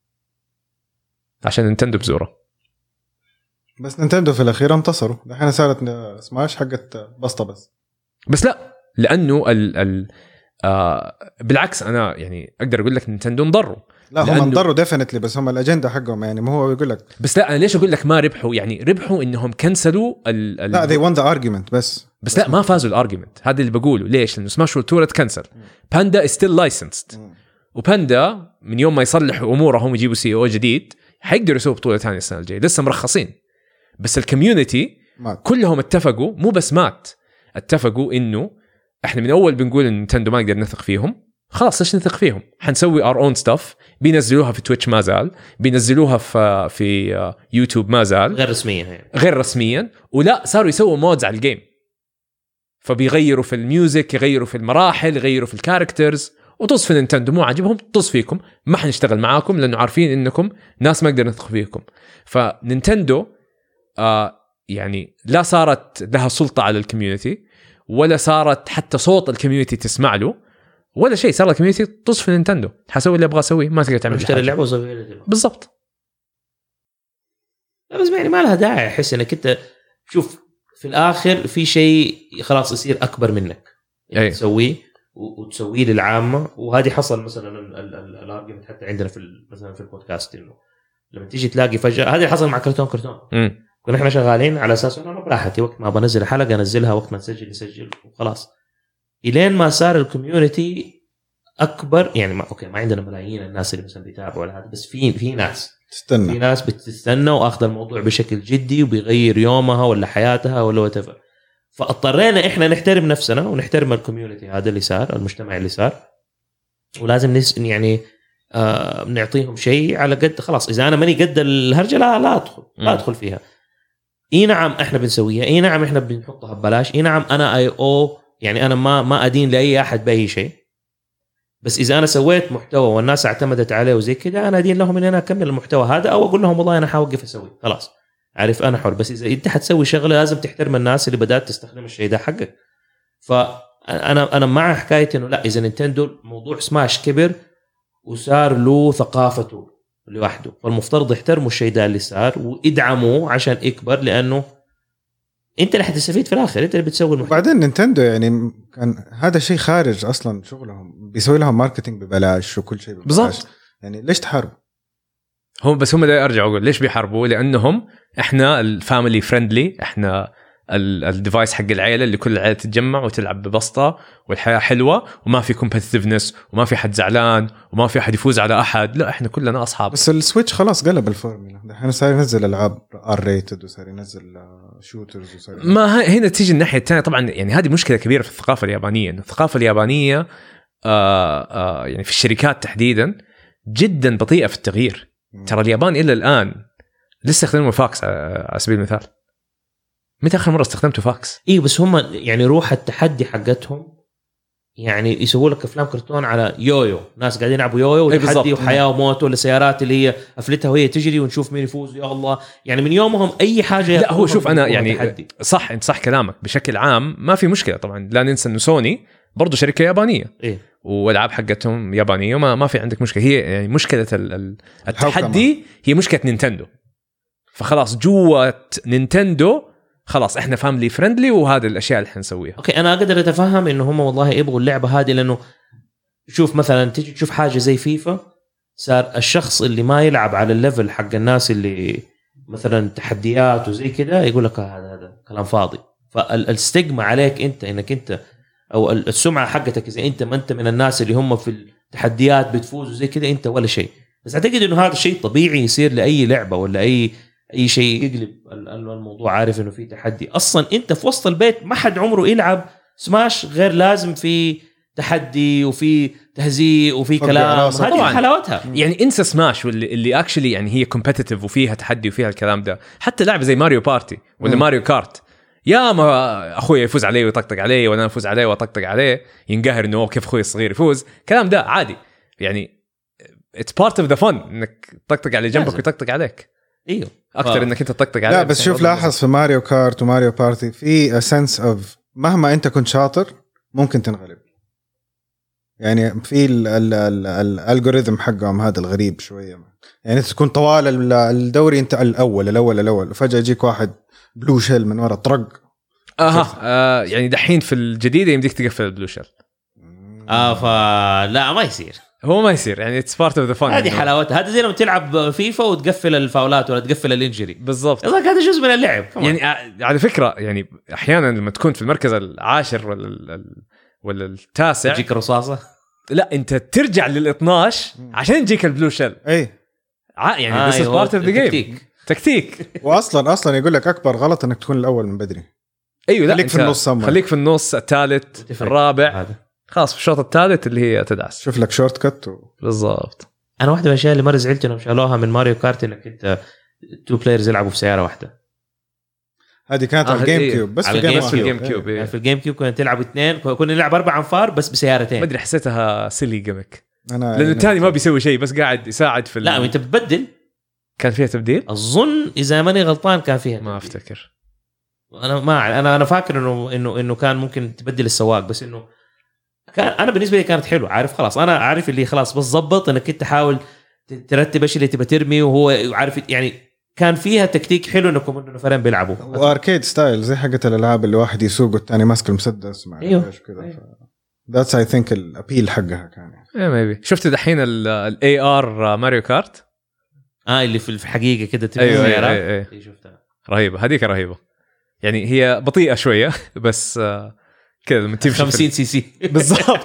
عشان نينتندو بزوره.
بس نينتندو في الاخير انتصروا، الحين صارت سماش حقت بسطه بس
بس لا لانه ال ال آه بالعكس انا يعني اقدر اقول لك نينتندو انضروا.
لا هم انضروا ديفينتلي، بس هم الاجنده حقهم يعني ما هو يقول لك.
بس لا انا ليش اقول لك ما ربحوا؟ يعني ربحوا انهم كنسلوا ال, ال
لا they won the argument بس
بس, بس لا ما فازوا الارجيومنت، هذا اللي بقوله. ليش؟ لانه سماش وورلد تور اتكنسل، باندا ستيل لايسنسد، وباندا من يوم ما يصلحوا امورهم يجيبوا سي او جديد حيقدروا يسووا بطوله ثانيه السنه الجايه، لسه مرخصين. بس الكوميونتي كلهم اتفقوا، مو بس مات، اتفقوا انه احنا من اول بنقول ان نينتندو ما نقدر نثق فيهم، خلاص ليش نثق فيهم؟ حنسوي our own stuff، بينزلوها في تويتش ما زال، بينزلوها في في يوتيوب ما زال
غير رسميا يعني. غير
رسميا، ولا صاروا يسووا مودز على الجيم، فبيغيروا في الميوزك، يغيروا في المراحل، يغيروا في الكاركترز، وتصفي نينتندو مو عاجبهم تص فيكم، ما حنشتغل معاكم لانه عارفين انكم ناس ما نقدر نثق فيكم. فنينتندو آه يعني لا صارت لها سلطه على الكوميونتي، ولا صارت حتى صوت الكوميونتي تسمع له، ولا شيء. صار الكوميونتي تصفي نينتندو، حسوي اللي ابغى اسويه، ما تقدر تعمل
اشتري اللعبه وسوي اللي تبغى
بالضبط.
لا بس يعني ما لها داعي، احس انك انت شوف في الاخر في شيء خلاص يصير اكبر منك يعني تسويه وتسويه للعامه. وهذه حصل مثلا الارجيومنت حتى عندنا في مثلا في البودكاست، انه لما تيجي تلاقي فجاه هذا حصل مع كرتون كرتون
امم
كنا احنا شغالين على اساس انه براحتي، وقت ما بنزل حلقه انزلها، وقت ما نسجل نسجل وخلاص، الين ما صار الكوميونتي اكبر. يعني ما اوكي ما عندنا ملايين الناس اللي مثلا بيتابعوا ولا هذا، بس في في ناس
تستنى،
في ناس بتستنى واخذ الموضوع بشكل جدي وبيغير يومها ولا حياتها ولا whatever. فاضطرينا احنا نحترم نفسنا ونحترم الكوميونتي هذا اللي صار، المجتمع اللي صار، ولازم نس يعني آه نعطيهم شيء على قد. خلاص اذا انا ماني قد الهرجه لا لا ادخل لا ادخل فيها. اي نعم احنا بنسويها، اي نعم احنا بنحطها ببلاش، اي نعم انا اي او يعني انا ما ما ادين لاي احد باي شيء، بس اذا انا سويت محتوى والناس اعتمدت عليه وزي كده انا ادين لهم ان انا اكمل المحتوى هذا، او اقول لهم والله انا حوقف اسوي خلاص عارف انا حر. بس اذا انت حتسوي شغله لازم تحترم الناس اللي بدات تستخدم الشيء ده حقك. فانا انا مع حكايه انه لا اذا نينتندو موضوع سماش كبر وصار له ثقافته لوحده، فالمفترض يحترموا الشيء ده اللي صار وادعموه عشان يكبر، لانه انت اللي حتستفيد في الاخر، انت اللي بتسوي المحتوى.
وبعدين نينتندو يعني كان هذا شيء خارج اصلا شغلهم، بيسوي لهم ماركتينج ببلاش وكل شيء ببلاش
بالضبط.
يعني ليش تحاربوا
هم؟ بس هم ده ارجعوا اقول ليش بيحاربوا، لانهم احنا الفاميلي فريندلي، احنا الديفايس حق العائله اللي كل العائله تتجمع وتلعب ببسطه والحياه حلوه وما في كومبتيتيفنس وما في حد زعلان وما في احد يفوز على احد، لا احنا كلنا اصحاب.
بس السويتش خلاص قلب الفورمولا، دحين صار ينزل العاب ار ريتد وصار ينزل شوترز وصار
ما هنا تيجي الناحيه الثانيه طبعا، يعني هذه مشكله كبيره في الثقافه اليابانيه، إن الثقافه اليابانيه آه آه يعني في الشركات تحديدا جدا بطيئه في التغيير. ترى اليابان الى الان لسه يستخدموا فاكس على سبيل المثال. متى آخر مرة استخدمتوا فاكس؟
إيه بس هم يعني روح التحدي حقتهم يعني يسووا لك أفلام كرتون على يويو، ناس قاعدين يلعبوا يويو وتحدي وحياة وموت، ولا سيارات اللي هي أفلتها وهي تجري ونشوف مين يفوز. يا الله يعني من يومهم أي حاجة.
لا هو شوف أنا يعني
تحدي.
صح أنت صح كلامك بشكل عام ما في مشكلة طبعا. لا ننسى إنه سوني برضو شركة يابانية
إيه؟
والألعاب حقتهم يابانية وما ما في عندك مشكلة. هي يعني مشكلة التحدي هي مشكلة نينتندو. فخلاص جوة نينتندو خلاص احنا فاميلي فريندلي وهذا الاشياء اللي حنسويها.
اوكي انا اقدر اتفهم انه هم والله يبغوا اللعبه هذه، لانه شوف مثلا تيجي تشوف حاجه زي فيفا، صار الشخص اللي ما يلعب على الليفل حق الناس اللي مثلا تحديات وزي كده يقول لك هذا هذا كلام فاضي. فالستيغما عليك انت انك انت او السمعه حقتك اذا انت ما انت من الناس اللي هم في التحديات بتفوز وزي كده انت ولا شيء. بس اعتقد انه هذا الشيء طبيعي يصير لاي لعبه ولا اي اي شيء يقلب الموضوع. عارف انه في تحدي اصلا، انت في وسط البيت ما حد عمره يلعب سماش غير لازم في تحدي وفي تهزيء وفي كلام. هذه حلاوتها.
يعني انسى سماش واللي اللي اكشلي يعني هي كومبيتيتيف وفيها تحدي وفيها الكلام ده. حتى لعبه زي ماريو بارتي ولا م. ماريو كارت، يا ما اخوي يفوز عليه ويطقطق عليه وانا افوز عليه واطقطق عليه، ينقهر انه كيف اخوي الصغير يفوز. الكلام ده عادي يعني it's part of the fun انك تطقطق على جنبك ويطقطق عليك.
ايوه
اكثر انك انت تطقطق عليه.
لا بس شوف لاحظ في ماريو كارت وماريو بارتي في سنس اوف مهما انت كنت شاطر ممكن تنغلب. يعني في الالجوريثم حقهم هذا الغريب شويه، يعني تكون طوال الدوري انت الاول الاول الاول وفجاه يجيك واحد بلو شيل من ورا طرق.
اها آه يعني دحين في الجديده يمديك تقفل البلو شيل.
اه فلا ما يصير،
هو ما يصير يعني it's part of the fun.
هذه حلاوتها. هذا زي لما تلعب فيفا وتقفل الفاولات ولا تقفل الانجري.
بالضبط
هذا جزء من اللعب
يعني. على فكره يعني احيانا لما تكون في المركز العاشر ولا ولا التاسع
تجيك رصاصه،
لا انت ترجع للاثناش عشان يجيك البلو شيل.
اي
يعني آه this is part of the game. تكتيك.
واصلا اصلا يقول لك اكبر غلط انك تكون الاول من بدري.
ايوه لا
خليك في النص سمر.
خليك في النص الثالث الرابع هذا. خلاص في الشوط الثالث اللي هي تدعس
شوف لك شورت كت و...
بالضبط.
انا واحده من الاشياء اللي مره زعلت انهم شالوها من ماريو كارت انك انت تو بلايرز يلعبوا في سياره واحده.
هذه كانت آه على الجيم كيوب بس
في
الجيم,
الجيم كيوب
يعني في الجيم كيوب كنا تلعب اثنين، كنا نلعب اربع انفار بس بسيارتين.
ما ادري حسيتها سيلي جيمك
انا
لانه الثاني ما بيسوي شيء بس قاعد يساعد في.
لا انت بتبدل.
كان فيها تبديل
اظن اذا ماني غلطان كان فيها
ما
تبديل.
افتكر
انا ما انا انا فاكر انه انه انه كان ممكن تبدل السواق، بس انه كان انا بالنسبه لي كانت حلوه. عارف خلاص انا عارف اللي خلاص بس ضبط انك انت تحاول ترتب ايش اللي تبى ترمي وهو عارف يعني كان فيها تكتيك حلو انكم انه نفرين بيلعبوا
واركيد ستايل زي حقه الالعاب اللي واحد يسوق والثاني ماسك المسدس مع
ايوه
كذا. ذاتس اي ثينك الابيل حقها كان
ايه ميبي. شفت دحين الاي ار ماريو كارت
اه اللي في الحقيقه كده تبي
أيوة
سياره.
أيوة
أيوة شفتها
رهيبه هذيك رهيبه. يعني هي بطيئه شويه بس كذا لما تمشي
خمسين سي سي
بالضبط.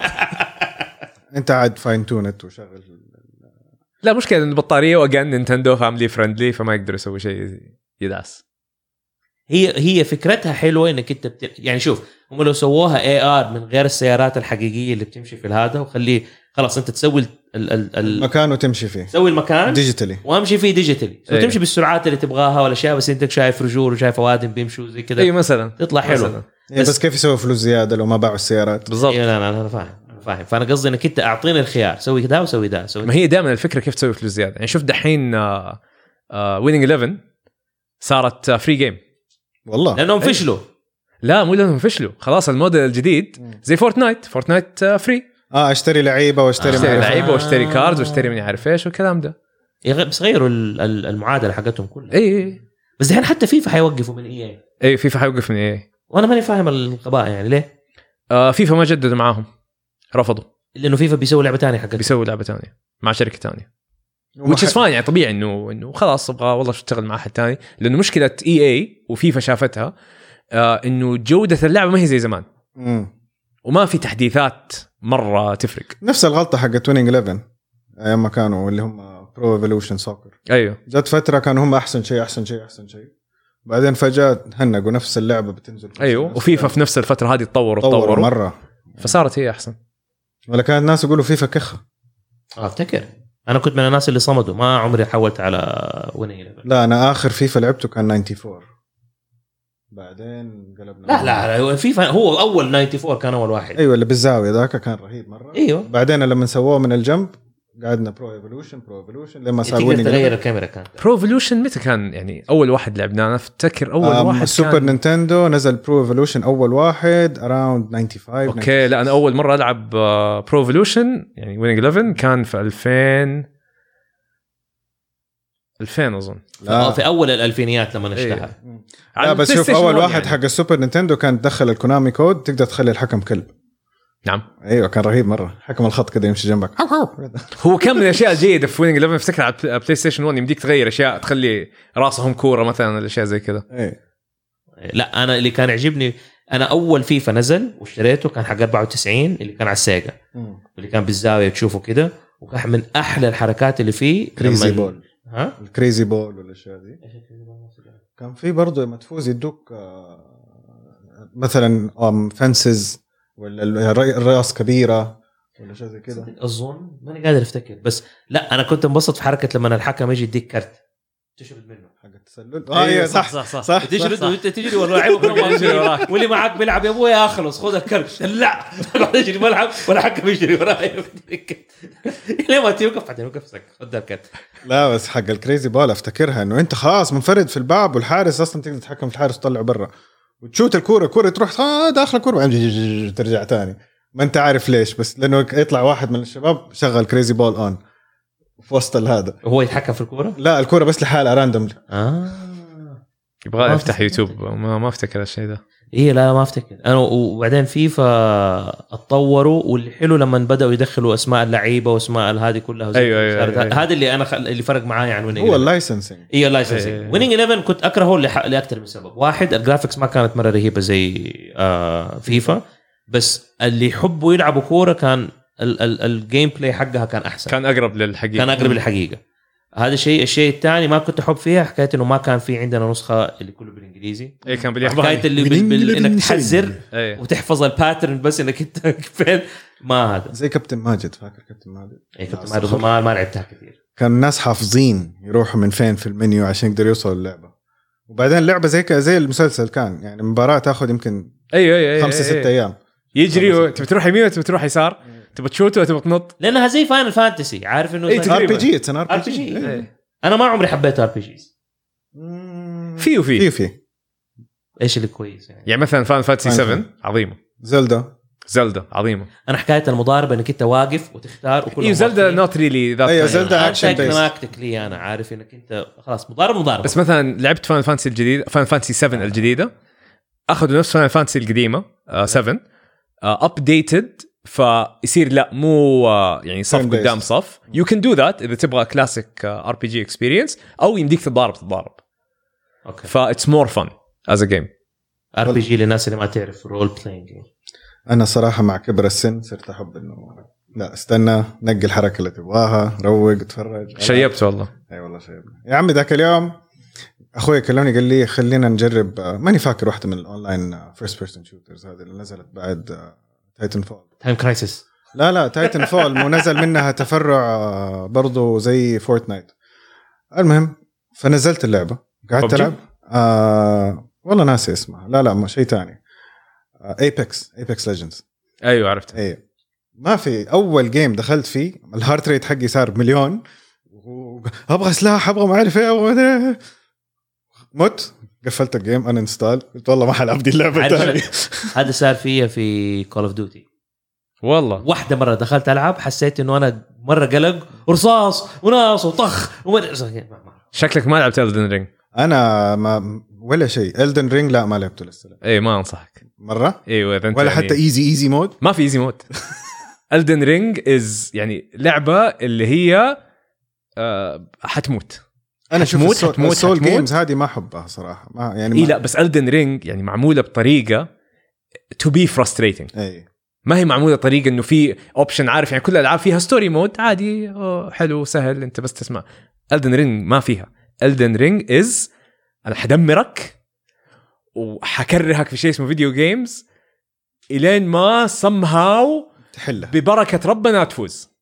انت عاد فاين تونت وشغل.
لا مشكله ان البطاريه وقال نينتندو فاميلي فريندلي فما يقدر يسوي شيء يدعس.
هي هي فكرتها حلوه انك انت بت... يعني شوف هم لو سووها اي ار من غير السيارات الحقيقيه اللي بتمشي في هذا وخليه خلاص انت تسوي ال... ال... ال...
مكان وتمشي فيه
تسوي المكان
ديجيتالي
وامشي فيه ديجيتالي
أيه.
وتمشي بالسرعات اللي تبغاها ولا شيء بس انت شايف رجول وشايف اوادم بيمشوا زي كذا
اي مثلا
تطلع حلو
مثلاً.
بس, بس كيف يسوي فلوس زياده لو ما باعوا السيارات
بالضبط.
إيه لا لا انا فاهم انا فاهم فانا قصدي انك انت اعطيني الخيار سوي كذا وسوي ده سوي
ما هي دائما الفكره كيف تسوي فلوس زياده. يعني شوف دحين ويننج إحداشر صارت فري جيم
والله
لانهم فشلوا.
لا مو لانهم فشلوا خلاص الموديل الجديد زي فورتنايت فورتنايت فري
اه اشتري لعيبه واشتري
اشتري
معرفة.
لعيبه واشتري كاردز واشتري من يعرف ايش والكلام ده.
يغ- بس غيروا ال- ال- المعادله حقتهم كلها.
اي اي
بس دحين حتى فيفا حيوقفوا من اي اي
اي فيفا حيوقف من ايه.
وانا ماني فاهم القضاء يعني ليه
آه فيفا ما جددوا معاهم رفضوا
لانه فيفا بيسوي لعبه ثانيه حقتهم
بيسوي لعبه ثانيه مع شركه ثانيه
وما
which is
حد-
fine. يعني طبيعي انه انه خلاص ابغى والله اشتغل مع احد ثاني لانه مشكله اي اي وفيفا شافتها آه انه جوده اللعبه ما هي زي زمان
مم.
وما في تحديثات مره تفرق.
نفس الغلطه حقت ويننج إحداشر ايام ما كانوا اللي هم برو ايفولوشن سوكر
ايوه
جت فتره كانوا هم احسن شيء احسن شيء احسن شيء بعدين فجاه هنقوا نفس اللعبه بتنزل
ايوه وفيفا في نفس الفتره هذه تطوروا
طوروا
تطوروا
مره
فصارت هي احسن.
ولا كانت الناس يقولوا فيفا كخه.
افتكر انا كنت من الناس اللي صمدوا ما عمري حولت على ويننج إحداشر.
لا انا اخر فيفا لعبته كان أربعة وتسعين بعدين قلبنا
لا لا لا فيفا هو اول أربعة وتسعين كان اول واحد.
ايوه اللي بالزاويه ذاك كان رهيب مره.
ايوه
بعدين لما سووه من الجنب قعدنا برو ايفولوشن برو ايفولوشن لما صار
تقدر
ويننج
تغير الكاميرا كانت
برو ايفولوشن متى كان يعني اول واحد لعبناه؟ انا افتكر اول
آه
واحد
السوبر
كان...
نينتندو نزل برو ايفولوشن اول واحد اراوند خمسة وتسعين.
اوكي لا انا اول مره العب برو ايفولوشن يعني ويننج إحداشر كان في ألفين ألفين اظن.
لا.
في اول الالفينيات لما اشتهر.
لا بس شوف اول واحد يعني. حق السوبر نينتندو كان تدخل الكونامي كود تقدر تخلي الحكم كلب.
نعم
ايوه كان رهيب مره حكم الخط كده يمشي جنبك.
هو كم من الاشياء الجيده في ويننج إحداشر افتكر على بلاي ستيشن واحد يمديك تغير اشياء تخلي راسهم كوره مثلا الاشياء زي كذا.
ايه
لا انا اللي كان يعجبني انا اول فيفا نزل واشتريته كان حق أربعة وتسعين اللي كان على السيجا اللي كان بالزاويه تشوفه كده وكان من احلى الحركات اللي فيه
كريزي بول.
ها
الكريزي بول والاشياء دي كان في برضه لما تفوز يدوك مثلا فنسز ولا الراس كبيره ولا شيء زي كده
اظن ماني قادر افتكر بس لا انا كنت انبسط في حركه لما الحكم يجي يديك كارت تشرد منه
حق التسلل. اه ايوه صح صح صح, صح
تجرد وانت تجري والله واللي معك بيلعب يا ابويا اخلص خذ الكرت لا تجري ملعب ولا حكم يجري وراي ليه ما توقف بعدين وقف سك خذ الكرت.
لا بس حق الكريزي بول افتكرها انه انت خلاص منفرد في الباب والحارس اصلا تقدر تتحكم في الحارس وتطلعه برا وتشوت الكوره الكوره تروح اه داخل الكوره ترجع تاني ما انت عارف ليش بس لانه يطلع واحد من الشباب شغل كريزي بول اون في وسط هذا
هو يتحكم في الكوره.
لا الكوره بس لحالها راندوملي.
اه
يبغى يفتح يوتيوب ما ما افتكر الشيء ده.
ايه لا ما افتكر انا. وبعدين فيفا اتطوروا واللي حلو لما بداوا يدخلوا اسماء اللعيبه واسماء هذه كلها.
أيوة أيوة أيوة أيوة.
هذا اللي انا خل... اللي فرق معايا عن ويننج
هو اللايسنسنج.
ايه اللايسنسنج. ويننج إحداشر كنت اكرهه لاكثر من سبب. واحد الجرافيكس ما كانت مره رهيبه زي آه فيفا بس اللي يحبوا يلعبوا كوره كان الجيم بلاي حقها كان احسن
كان اقرب للحقيقه
كان اقرب للحقيقه. هذا الشيء. الشيء الثاني ما كنت احب فيها حكايه انه ما كان في عندنا نسخه اللي كله بالانجليزي.
ايه كان بالياباني
حكايه اللي بال... بال... انك تحذر
أيه.
وتحفظ الباترن بس انك انت فين ما هذا
زي كابتن ماجد. فاكر كابتن ماجد؟
اي كابتن ماجد ما ما لعبتها كثير.
كان الناس حافظين يروحوا من فين في المنيو عشان يقدروا يوصلوا اللعبه. وبعدين اللعبه زي زي المسلسل كان يعني مباراه تاخذ يمكن
ايوه ايوه
خمسة ستة ايام
يجري تبي تروح يمين وتبي تروح يسار تبي تشوت وتبي تنط
لانها زي فاينل فانتسي عارف انه
ار بي جي اتس ار بي
جي. انا ما عمري حبيت ار بي جيز.
في وفي
في
ايش اللي كويس يعني
يعني مثلا فان فانتسي سبعة عظيمه.
زلدا
زلدا عظيمه.
انا حكايه المضاربه انك انت واقف وتختار وكل
ايوه زلدا نوت ريلي ذات.
ايوه زلدا اكشن بيس
تكنيكلي انا عارف انك انت خلاص مضارب مضارب.
بس مثلا لعبت فان فانتسي الجديد فان فانتسي سبعة الجديده اخذوا نفس فان فانتسي القديمه سبعة ابديتد فيصير لا مو يعني صف قدام صف. يو كان دو ذات اذا تبغى كلاسيك ار بي جي اكسبيرينس او يمديك تضارب تضارب.
اوكي
فا اتس مور فن از ا جيم.
ار بي جي للناس اللي ما تعرف رول بلاينج.
انا صراحه مع كبر السن صرت احب انه لا استنى نقي الحركه اللي تبغاها روق اتفرج.
شيبت والله.
اي والله شيبنا يا عمي. ذاك اليوم اخوي كلمني قال لي خلينا نجرب، ماني فاكر واحده من الاونلاين فيرست بيرسون شوترز هذه اللي نزلت بعد تايتن فول.
تايم كرايسيس.
لا لا تايتن فول مو نزل منها تفرع برضو زي فورتنايت. المهم فنزلت اللعبه قعدت العب آه والله ناسي اسمها. لا لا ما شيء تاني. ايبكس ايبكس ليجندز.
ايوه عرفت.
اي ما في اول جيم دخلت فيه الهارت ريت حقي صار مليون وابغى سلاح ابغى ما اعرف ايه مت قفلت الجيم ان انستال قلت والله ما حلعب دي اللعبه تاني.
هذا صار فيا في كول اوف ديوتي
والله.
واحده مره دخلت العب حسيت انه انا مره قلق ورصاص وناس وطخ ومر...
شكلك ما لعبت إلدن رينج.
انا ما ولا شيء. إلدن رينج لا ما لعبته لسه.
اي ما انصحك
مره.
ايوه اذا انت
ولا
يعني
حتى ايزي ايزي مود.
ما في ايزي مود. إلدن رينج از يعني لعبه اللي هي أه حتموت.
انا شوف
حتموت
السول,
حتموت
السول
حتموت.
جيمز هذه ما احبها صراحه ما يعني
إيه
ما...
لا بس إلدن رينج يعني معموله بطريقه to be frustrating.
اي
ما هي معموله طريقه انه في اوبشن عارف يعني كل الالعاب فيها ستوري مود عادي أوه حلو سهل انت بس تسمع. إلدن رينج ما فيها. إلدن رينج از انا حدمرك وحكرهك في شيء اسمه فيديو جيمز الين ما somehow
تحلها
ببركه ربنا تفوز.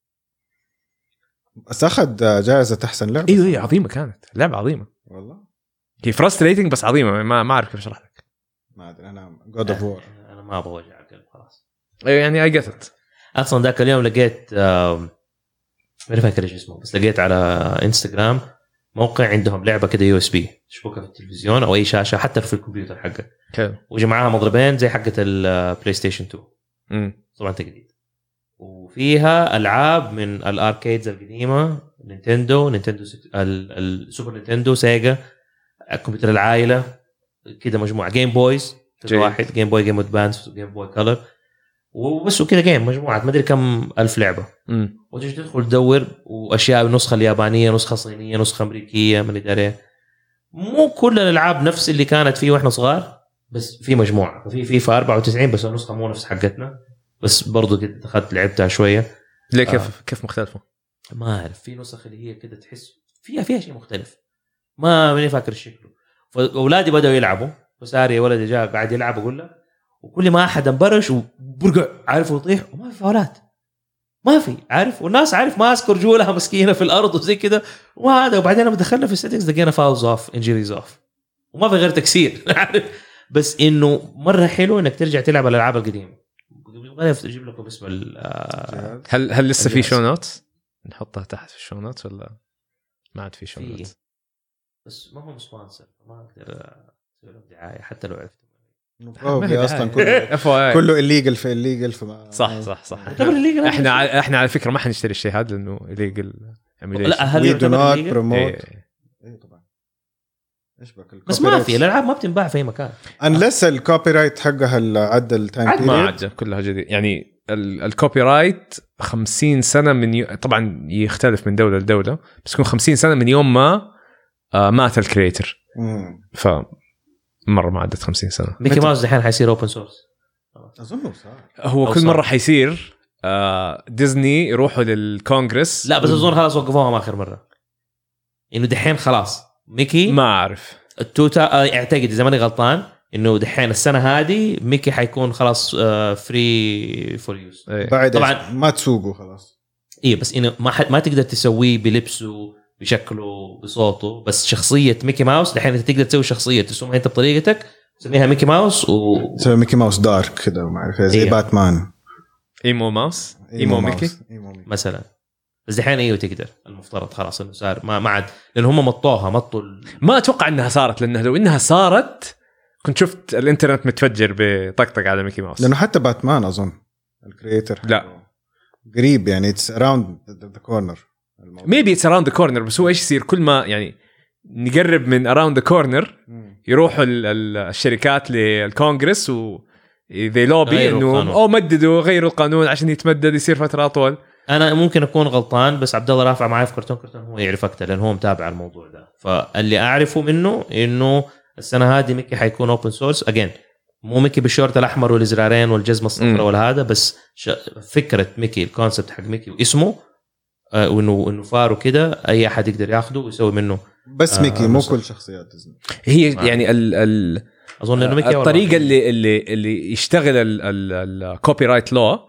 بس اخذ جائزه احسن لعبه.
ايوه ايوه عظيمه كانت لعبه عظيمه
والله.
هي frustrating بس عظيمه ما ما اعرف كيف اشرح لك.
ما ادري انا جود اوف وور
انا ما ابغى وجع قلب خلاص.
ايوه يعني اي جت
اصلا ذاك اليوم لقيت ما فاكر ايش اسمه بس لقيت على انستغرام موقع عندهم لعبه كده يو اس بي تشبكها في التلفزيون او اي شاشه حتى في الكمبيوتر حقك وجمعها مضربين زي حقه البلاي ستيشن اثنين.
امم
طبعا تجديد وفيها العاب من الاركيدز القديمه نينتندو نينتندو السوبر نينتندو سيجا الكمبيوتر العائله كده مجموعه جيم بويز واحد جيم بوي جيم ادفانس وجيم بوي كلر وبس وكذا جيم مجموعه ما ادري كم الف لعبه.
امم
وتجي تدخل تدور واشياء النسخه اليابانيه نسخه صينيه نسخه امريكيه من ادري مو كل الالعاب نفس اللي كانت فيه واحنا صغار بس في مجموعه في فيفا أربعة وتسعين بس النسخه مو نفس حقتنا بس برضو كده دخلت لعبتها شويه.
ليه كيف
آه.
كيف مختلفه
ما اعرف في نسخ اللي هي كده تحس فيها فيها شيء مختلف ما ماني فاكر شكله. فاولادي بداوا يلعبوا وساري يا ولدي جاء قاعد يلعب اقول له وكل ما احد انبرش وبرقع عارف ويطيح وما في فاولات ما في عارف والناس عارف ماسك رجولها مسكينه في الارض وزي كده وهذا وبعدين لما دخلنا في السيتنجز لقينا فاولز اوف انجريز اوف وما في غير تكسير عارف بس انه مره حلو انك ترجع تلعب الالعاب القديمه. اجيب لكم اسم
هل هل لسه في شو نوت نحطها تحت في الشو نوت ولا ما عاد في شو نوت
بس ما هو سبونسر ما اقدر اسوي له دعايه حتى لو عرفت
بروبلي اصلا كله كله الليجل في الليجل فما
صح صح صح احنا احنا على فكره ما حنشتري الشيء هذا لانه الليجل
لا هل يعتبر
بروموت اي طبعا ايش بك
بس ما في الالعاب ما بتنباع في اي مكان
انلس الكوبي رايت حقها عدى التايم
بيريد ما عدى كلها جديد يعني الكوبي رايت خمسين سنه من ي... طبعا يختلف من دوله لدوله بس يكون خمسين سنه من يوم ما آه مات الكرييتر ف مره ما عدت خمسين سنه.
ميكي ماوس الحين حيصير اوبن سورس
اظنه صار
هو كل مره حيصير آه ديزني يروحوا للكونغرس
لا بس اظن خلاص وقفوها اخر مره انه دحين خلاص ميكي
ما اعرف
التوتا اعتقد اذا ماني غلطان انه دحين السنه هذه ميكي حيكون خلاص فري فور يوز
بعد طبعا ما تسوقه خلاص
ايه بس انه ما حد ما تقدر تسويه بلبسه بشكله بصوته بس شخصيه ميكي ماوس دحين انت تقدر تسوي شخصيه تسميها انت بطريقتك تسميها ميكي ماوس و
تسوي ميكي ماوس دارك كده وما اعرف زي إيه. باتمان
ايمو ماوس ايمو, إيمو ميكي
إيمو ميكي
مثلا بس دحين ايوه تقدر المفترض خلاص انه صار ما ما عاد لان هم مطوها مطوا ال...
ما اتوقع انها صارت لانه لو انها صارت كنت شفت الانترنت متفجر بطقطق على ميكي ماوس
لانه حتى باتمان اظن الكرييتر
لا
قريب يعني اتس اراوند ذا كورنر
ميبي اتس اراوند ذا كورنر بس هو ايش يصير كل ما يعني نقرب من اراوند ذا كورنر يروحوا الشركات للكونغرس و ذي لوبي انه او مددوا غيروا القانون عشان يتمدد يصير فتره اطول.
انا ممكن اكون غلطان بس عبد الله رافع معي في كرتون كرتون هو يعرف اكثر لان هو متابع الموضوع ده فاللي اعرفه منه انه السنه هذه ميكي حيكون اوبن سورس اجين مو ميكي بالشورت الاحمر والازرارين والجزمه الصفراء ولا هذا بس فكره ميكي الكونسبت حق ميكي واسمه آه وانه انه فارو كده اي احد يقدر ياخده ويسوي منه
بس ميكي مو كل شخصيات ديزني
هي يعني ال ال
اظن انه ميكي
الطريقه اللي اللي اللي يشتغل الكوبي رايت لو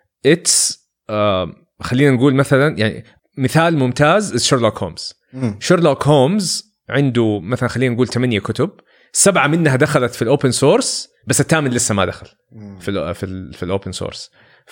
اتس خلينا نقول مثلا يعني مثال ممتاز شيرلوك هومز. شيرلوك هومز عنده مثلا خلينا نقول ثمانية كتب، سبعه منها دخلت في الاوبن سورس بس الثامن لسه ما دخل في ال في ال في الاوبن سورس.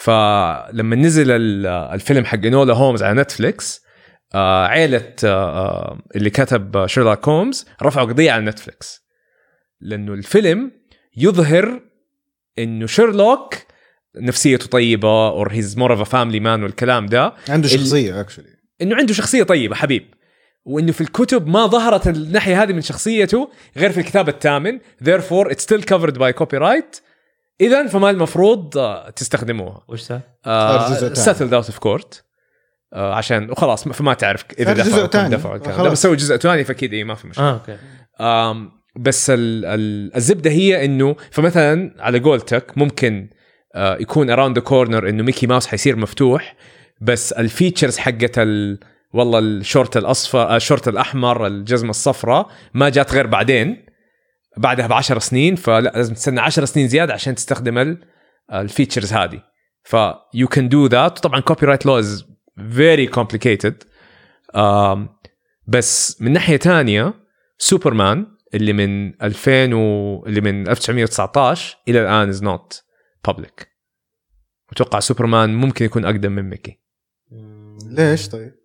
فلما نزل الفيلم حق نولا هومز على نتفليكس آه عيلة آه اللي كتب شيرلوك هومز رفعوا قضية على نتفليكس لأنه الفيلم يظهر إنه شيرلوك نفسيته طيبة or he's more of a family man والكلام ده،
عنده شخصية actually
إنه عنده شخصية طيبة حبيب، وإنه في الكتب ما ظهرت الناحية هذه من شخصيته غير في الكتاب الثامن therefore it's still covered by copyright. إذن فما المفروض آه تستخدموها.
وش ده؟
آه settled out of court آه عشان وخلاص فما تعرف اذا دفعوا كم دفعوا الكلام ده، بس سوي جزء ثاني فاكيد اي ما في مشكله.
اه اوكي.
آم بس ال ال الزبده هي انه فمثلا على قولتك ممكن آه يكون اراوند ذا كورنر انه ميكي ماوس حيصير مفتوح، بس الفيتشرز حقت ال والله الشورت الاصفر الشورت الاحمر الجزمه الصفراء ما جات غير بعدين بعدها بعشر سنين، فلا لازم تستنى عشر سنين زياده عشان تستخدم الفيتشرز هذه. ف you can do that. طبعا copyright law is very complicated. um, بس من ناحية تانية سوبرمان اللي من ألفين و... اللي من ألف وتسعمية وتسعتاشر إلى الآن is not public. أتوقع سوبرمان ممكن يكون أقدم من ميكي.
ليش طيب؟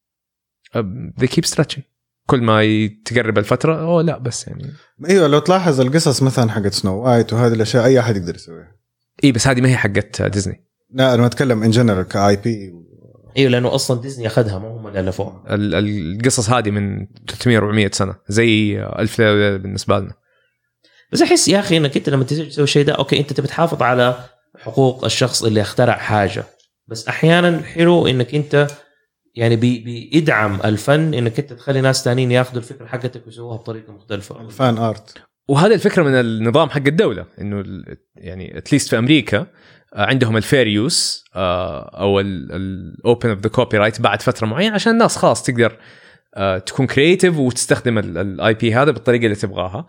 uh, they keep stretching كل ما تقرب الفترة. أوه لا بس يعني
أيوة لو تلاحظ القصص مثلا حقت سنو وايت وهذه الأشياء أي أحد يقدر يسويها.
إيه بس هذه ما هي حقت ديزني.
لا أنا أتكلم إن جنرال كآي بي.
ايوه لانه اصلا ديزني اخذها، ما هم اللي الفوها.
القصص هذه من ثلاثمية أربعمية سنه زي ألف ليله بالنسبه لنا.
بس احس يا اخي انك انت لما تسوي الشيء ده اوكي انت تبي تحافظ على حقوق الشخص اللي اخترع حاجه، بس احيانا حلو انك انت يعني بي بيدعم الفن انك انت تخلي ناس ثانيين ياخذوا الفكره حقتك ويسووها بطريقه مختلفه.
الفان ارت.
وهذا الفكره من النظام حق الدوله انه يعني اتليست في امريكا عندهم الفير يوز او الاوبن اوف ذا كوبي رايت بعد فتره معينه عشان الناس خلاص تقدر تكون كرييتيف وتستخدم الاي بي هذا بالطريقه اللي تبغاها.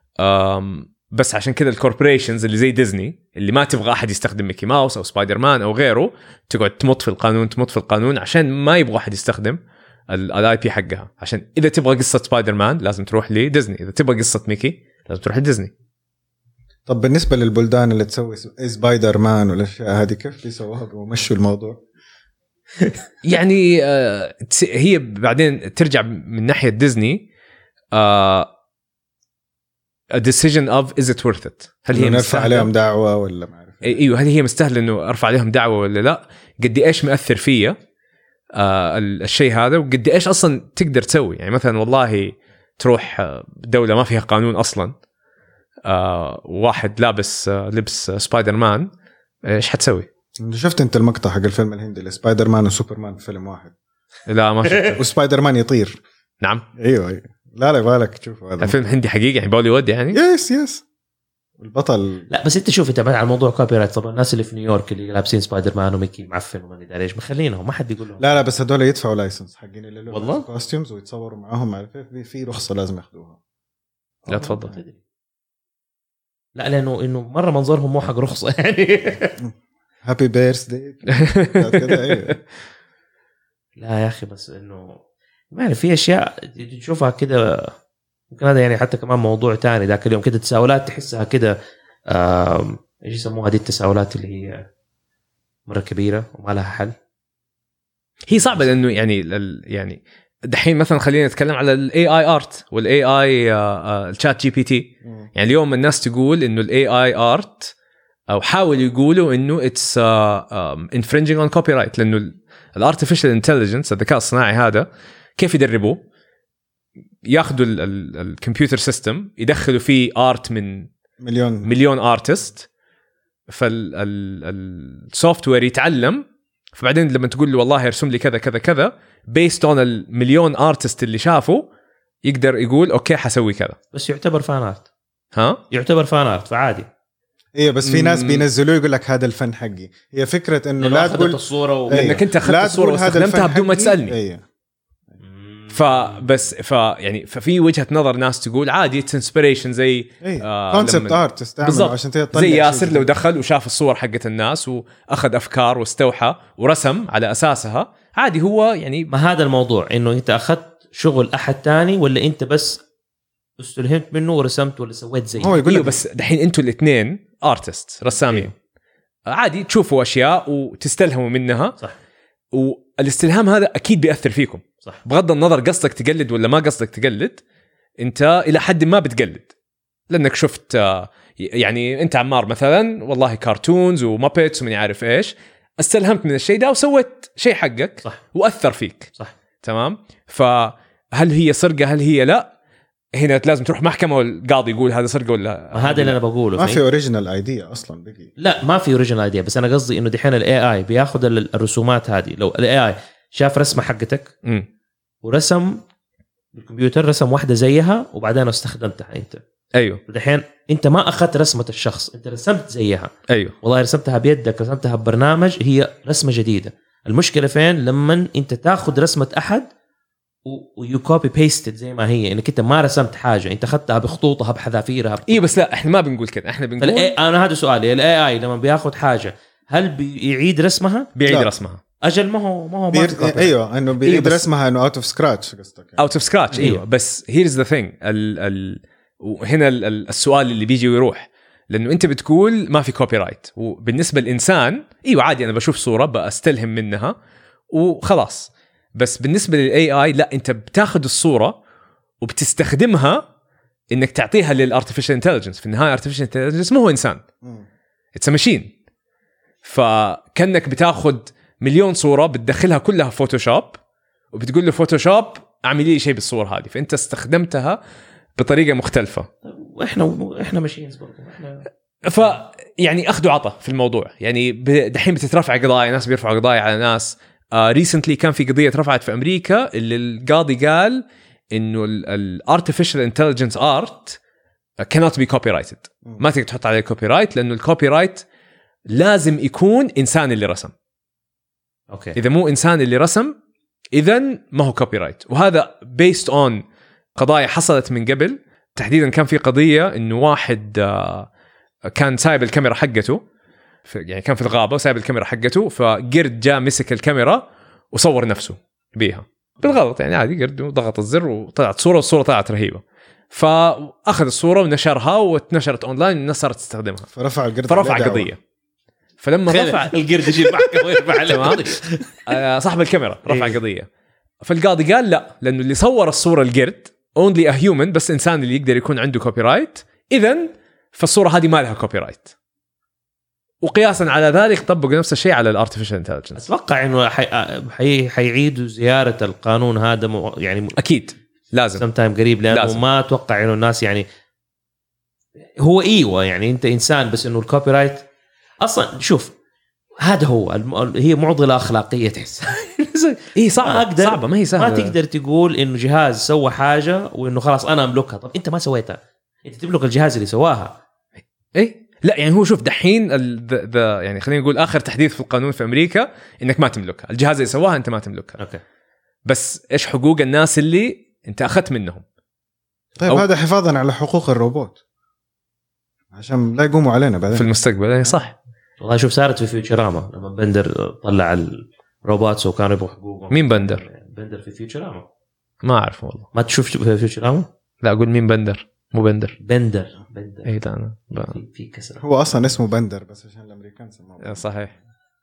بس عشان كذا الكوربوريشنز اللي زي ديزني اللي ما تبغى احد يستخدم ميكي ماوس او سبايدر مان او غيره تقعد تمط في القانون تمط في القانون عشان ما يبغى احد يستخدم الاي بي حقها. عشان اذا تبغى قصه سبايدر مان لازم تروح لديزني، اذا تبغى قصه ميكي لازم تروح لديزني. طب
بالنسبة للبلدان اللي تسوي سبايدر مان والأشياء هذه كيف بيسووها ومشوا الموضوع؟
يعني آه هي بعدين ترجع من ناحية ديزني آه a decision of is it worth it. هل هي
نرفع عليهم دعوة ولا ما أعرف؟
أيوه هل هي مستاهلة إنه أرفع عليهم دعوة ولا لا؟ قد إيش مؤثر فيا آه الشيء هذا وقد إيش أصلا تقدر تسوي. يعني مثلا والله تروح دولة ما فيها قانون أصلا آه واحد لابس آه لبس آه سبايدر مان ايش حتسوي؟
شفت انت المقطع حق الفيلم الهندي اللي سبايدر مان وسوبرمان في فيلم واحد؟
لا ما شفته.
وسبايدر مان يطير.
نعم
ايوه ايوه لا لا بالك تشوف هذا
الفيلم هندي حقيقي يعني بوليوود يعني.
يس يس البطل.
لا بس انت شوف انت على موضوع كوبي رايت طبعا الناس اللي في نيويورك اللي لابسين سبايدر مان وميكي معفن وما ادري ايش مخلينهم ما حد بيقول لهم.
لا لا بس هذول يدفعوا لايسنس حقين اللي لهم
والله
كوستيومز ويتصوروا معاهم على في في رخصه لازم ياخذوها.
لا تفضل.
لا لانه انه مره منظرهم مو حق رخصه يعني.
هابي بيرثداي كذا.
لا يا اخي بس انه ما اعرف في اشياء تشوفها كده ممكن هذا يعني حتى كمان موضوع تاني ذاك اليوم كده تساؤلات تحسها كده ايش يسموها هذه التساؤلات اللي هي مره كبيره وما لها حل.
هي صعبه لانه يعني يعني دحين مثلا خلينا نتكلم على الاي اي ارت والاي اي الشات جي بي تي. يعني اليوم الناس تقول انه الاي اي ارت او حاولوا يقولوا انه اتس انفرنجينج اون كوبي رايت لانه الارتفيشال انتليجنس الذكاء الصناعي هذا كيف يدربوه؟ ياخذوا الكمبيوتر سيستم يدخلوا فيه ارت من
مليون
مليون ارتست فالسوفت وير يتعلم فبعدين لما تقول له والله ارسم لي كذا كذا كذا بيست اون المليون ارتست اللي شافوا يقدر يقول اوكي حسوي كذا.
بس يعتبر فان ارت.
ها
يعتبر فان ارت فعادي.
ايه بس في ناس بينزلوا يقول لك هذا الفن حقي. هي فكره انه لا تقول
الصوره و...
لانك انت اخذت الصوره واستخدمتها بدون ما تسالني.
ايه
فبس ف يعني ففي وجهه نظر ناس تقول عادي انسبيريشن زي
كونسبت ارت تستعمل عشان تطلع
زي ياسر لو دخل وشاف الصور حقت الناس واخذ افكار واستوحى ورسم على اساسها عادي. هو يعني
ما هذا الموضوع انه انت اخذت شغل احد تاني ولا انت بس استلهمت منه ورسمت ولا سويت زي
هو يقول بس دحين انتوا الاثنين ارتست رسامين عادي تشوفوا اشياء وتستلهموا منها صح. والاستلهام هذا اكيد بيأثر فيكم صح. بغض النظر قصدك تقلد ولا ما قصدك تقلد انت الى حد ما بتقلد لانك شفت يعني انت عمار مثلا والله كارتونز ومابيتس ومن يعرف ايش استلهمت من الشيء ده وسويت شيء حقك صح. واثر فيك صح. تمام. فهل هي سرقه هل هي لا هنا لازم تروح محكمه والقاضي يقول هذا سرقه ولا
هذا اللي انا بقوله.
ما في اوريجينال ايديا اصلا بقي.
لا ما في اوريجينال ايديا بس انا قصدي انه دحين الاي اي بياخذ الرسومات هذه. لو الاي اي شاف رسمه حقتك م. ورسم بالكمبيوتر رسم واحده زيها وبعدين استخدمتها انت
ايوه
دحين انت ما اخذت رسمه الشخص انت رسمت زيها
ايوه
والله رسمتها بيدك رسمتها ببرنامج هي رسمه جديده. المشكله فين لما انت تاخذ رسمه احد ويو كوبي بيستد زي ما هي انك انت ما رسمت حاجه انت اخذتها بخطوطها بحذافيرها بخطوطها.
ايه بس لا احنا ما بنقول كده احنا بنقول
انا هذا سؤالي الاي اي لما بياخذ حاجه هل بيعيد رسمها
بيعيد لا. رسمها
اجل ما هو ما هو
بير... ايوه انه بيعيد إيه رسمها انه اوت اوف سكراتش قصدك
اوت اوف سكراتش ايوه بس هيرز ذا ثينج وهنا ال... السؤال اللي بيجي ويروح لانه انت بتقول ما في كوبي رايت وبالنسبه للانسان ايوه عادي انا بشوف صوره بستلهم منها وخلاص. بس بالنسبه للاي اي لا انت بتاخذ الصوره وبتستخدمها انك تعطيها للارتفيشال انتليجنس. في النهايه ارتفيشال انتليجنس ما هو انسان اتس ماشين. فكانك بتاخذ مليون صوره بتدخلها كلها فوتوشوب وبتقول له فوتوشوب اعمل لي شيء بالصور هذه فانت استخدمتها بطريقه مختلفه.
واحنا احنا ماشيين برضه احنا
ف يعني اخذوا عطا في الموضوع. يعني دحين بتترفع قضايا ناس بيرفعوا قضايا على ناس. ريسنتلي uh, كان في قضيه رفعت في امريكا اللي القاضي قال انه الارتفيشال انتليجنس ارت cannot be copyrighted ما تقدر تحط عليه كوبي رايت لانه الكوبي رايت لازم يكون انسان اللي رسم.
اوكي
اذا مو انسان اللي رسم اذا ما هو كوبي رايت. وهذا based on قضايا حصلت من قبل. تحديدا كان في قضيه انه واحد uh, كان سايب الكاميرا حقته يعني كان في الغابة وسايب الكاميرا حقته فقرد جاء مسك الكاميرا وصور نفسه بيها بالغلط يعني عادي قرد وضغط الزر وطلعت صورة والصورة طلعت رهيبة. فأخذ الصورة ونشرها واتنشرت أونلاين والناس صارت تستخدمها
فرفع القرد
فرفع قضية. فلما رفع
القرد يجي معك ويرفع عليه
صاحب الكاميرا رفع قضية. فالقاضي قال لا لأنه اللي صور الصورة القرد only a human بس إنسان اللي يقدر يكون عنده كوبي رايت إذن فالصورة هذه ما لها كوبي رايت. وقياسا على ذلك طبقوا نفس الشيء على الارتفيشال انتليجنس.
اتوقع انه حي... حيعيدوا زياره القانون هذا م... يعني
اكيد لازم
سم تايم قريب لانه لازم. ما اتوقع انه الناس يعني هو ايوه يعني انت انسان بس انه الكوبي رايت اصلا شوف هذا هو الم... هي معضله اخلاقيه تحس
ايه صعبه صعبه ما هي سهله.
ما تقدر تقول انه جهاز سوى حاجه وانه خلاص انا املكها. طب انت ما سويتها انت تملك الجهاز اللي سواها.
ايه لا يعني هو شوف دحين ال يعني خلينا نقول اخر تحديث في القانون في امريكا انك ما تملكها. الجهاز اللي سواها انت ما تملكها.
اوكي
بس ايش حقوق الناس اللي انت اخذت منهم؟
طيب هذا حفاظا على حقوق الروبوت عشان لا يقوموا علينا بعدين
في المستقبل. اي صح
والله. شوف صارت في فيوتشراما لما بندر طلع الروبوتس وكانوا يبغوا حقوقهم.
مين بندر؟
بندر في فيوتشراما
ما اعرف والله.
ما تشوف في فيوتشراما؟
لا اقول مين بندر مو بندر
بندر بندر
اي لا انا
في, في كسر.
هو اصلا اسمه بندر بس عشان الامريكان سموه
صحيح.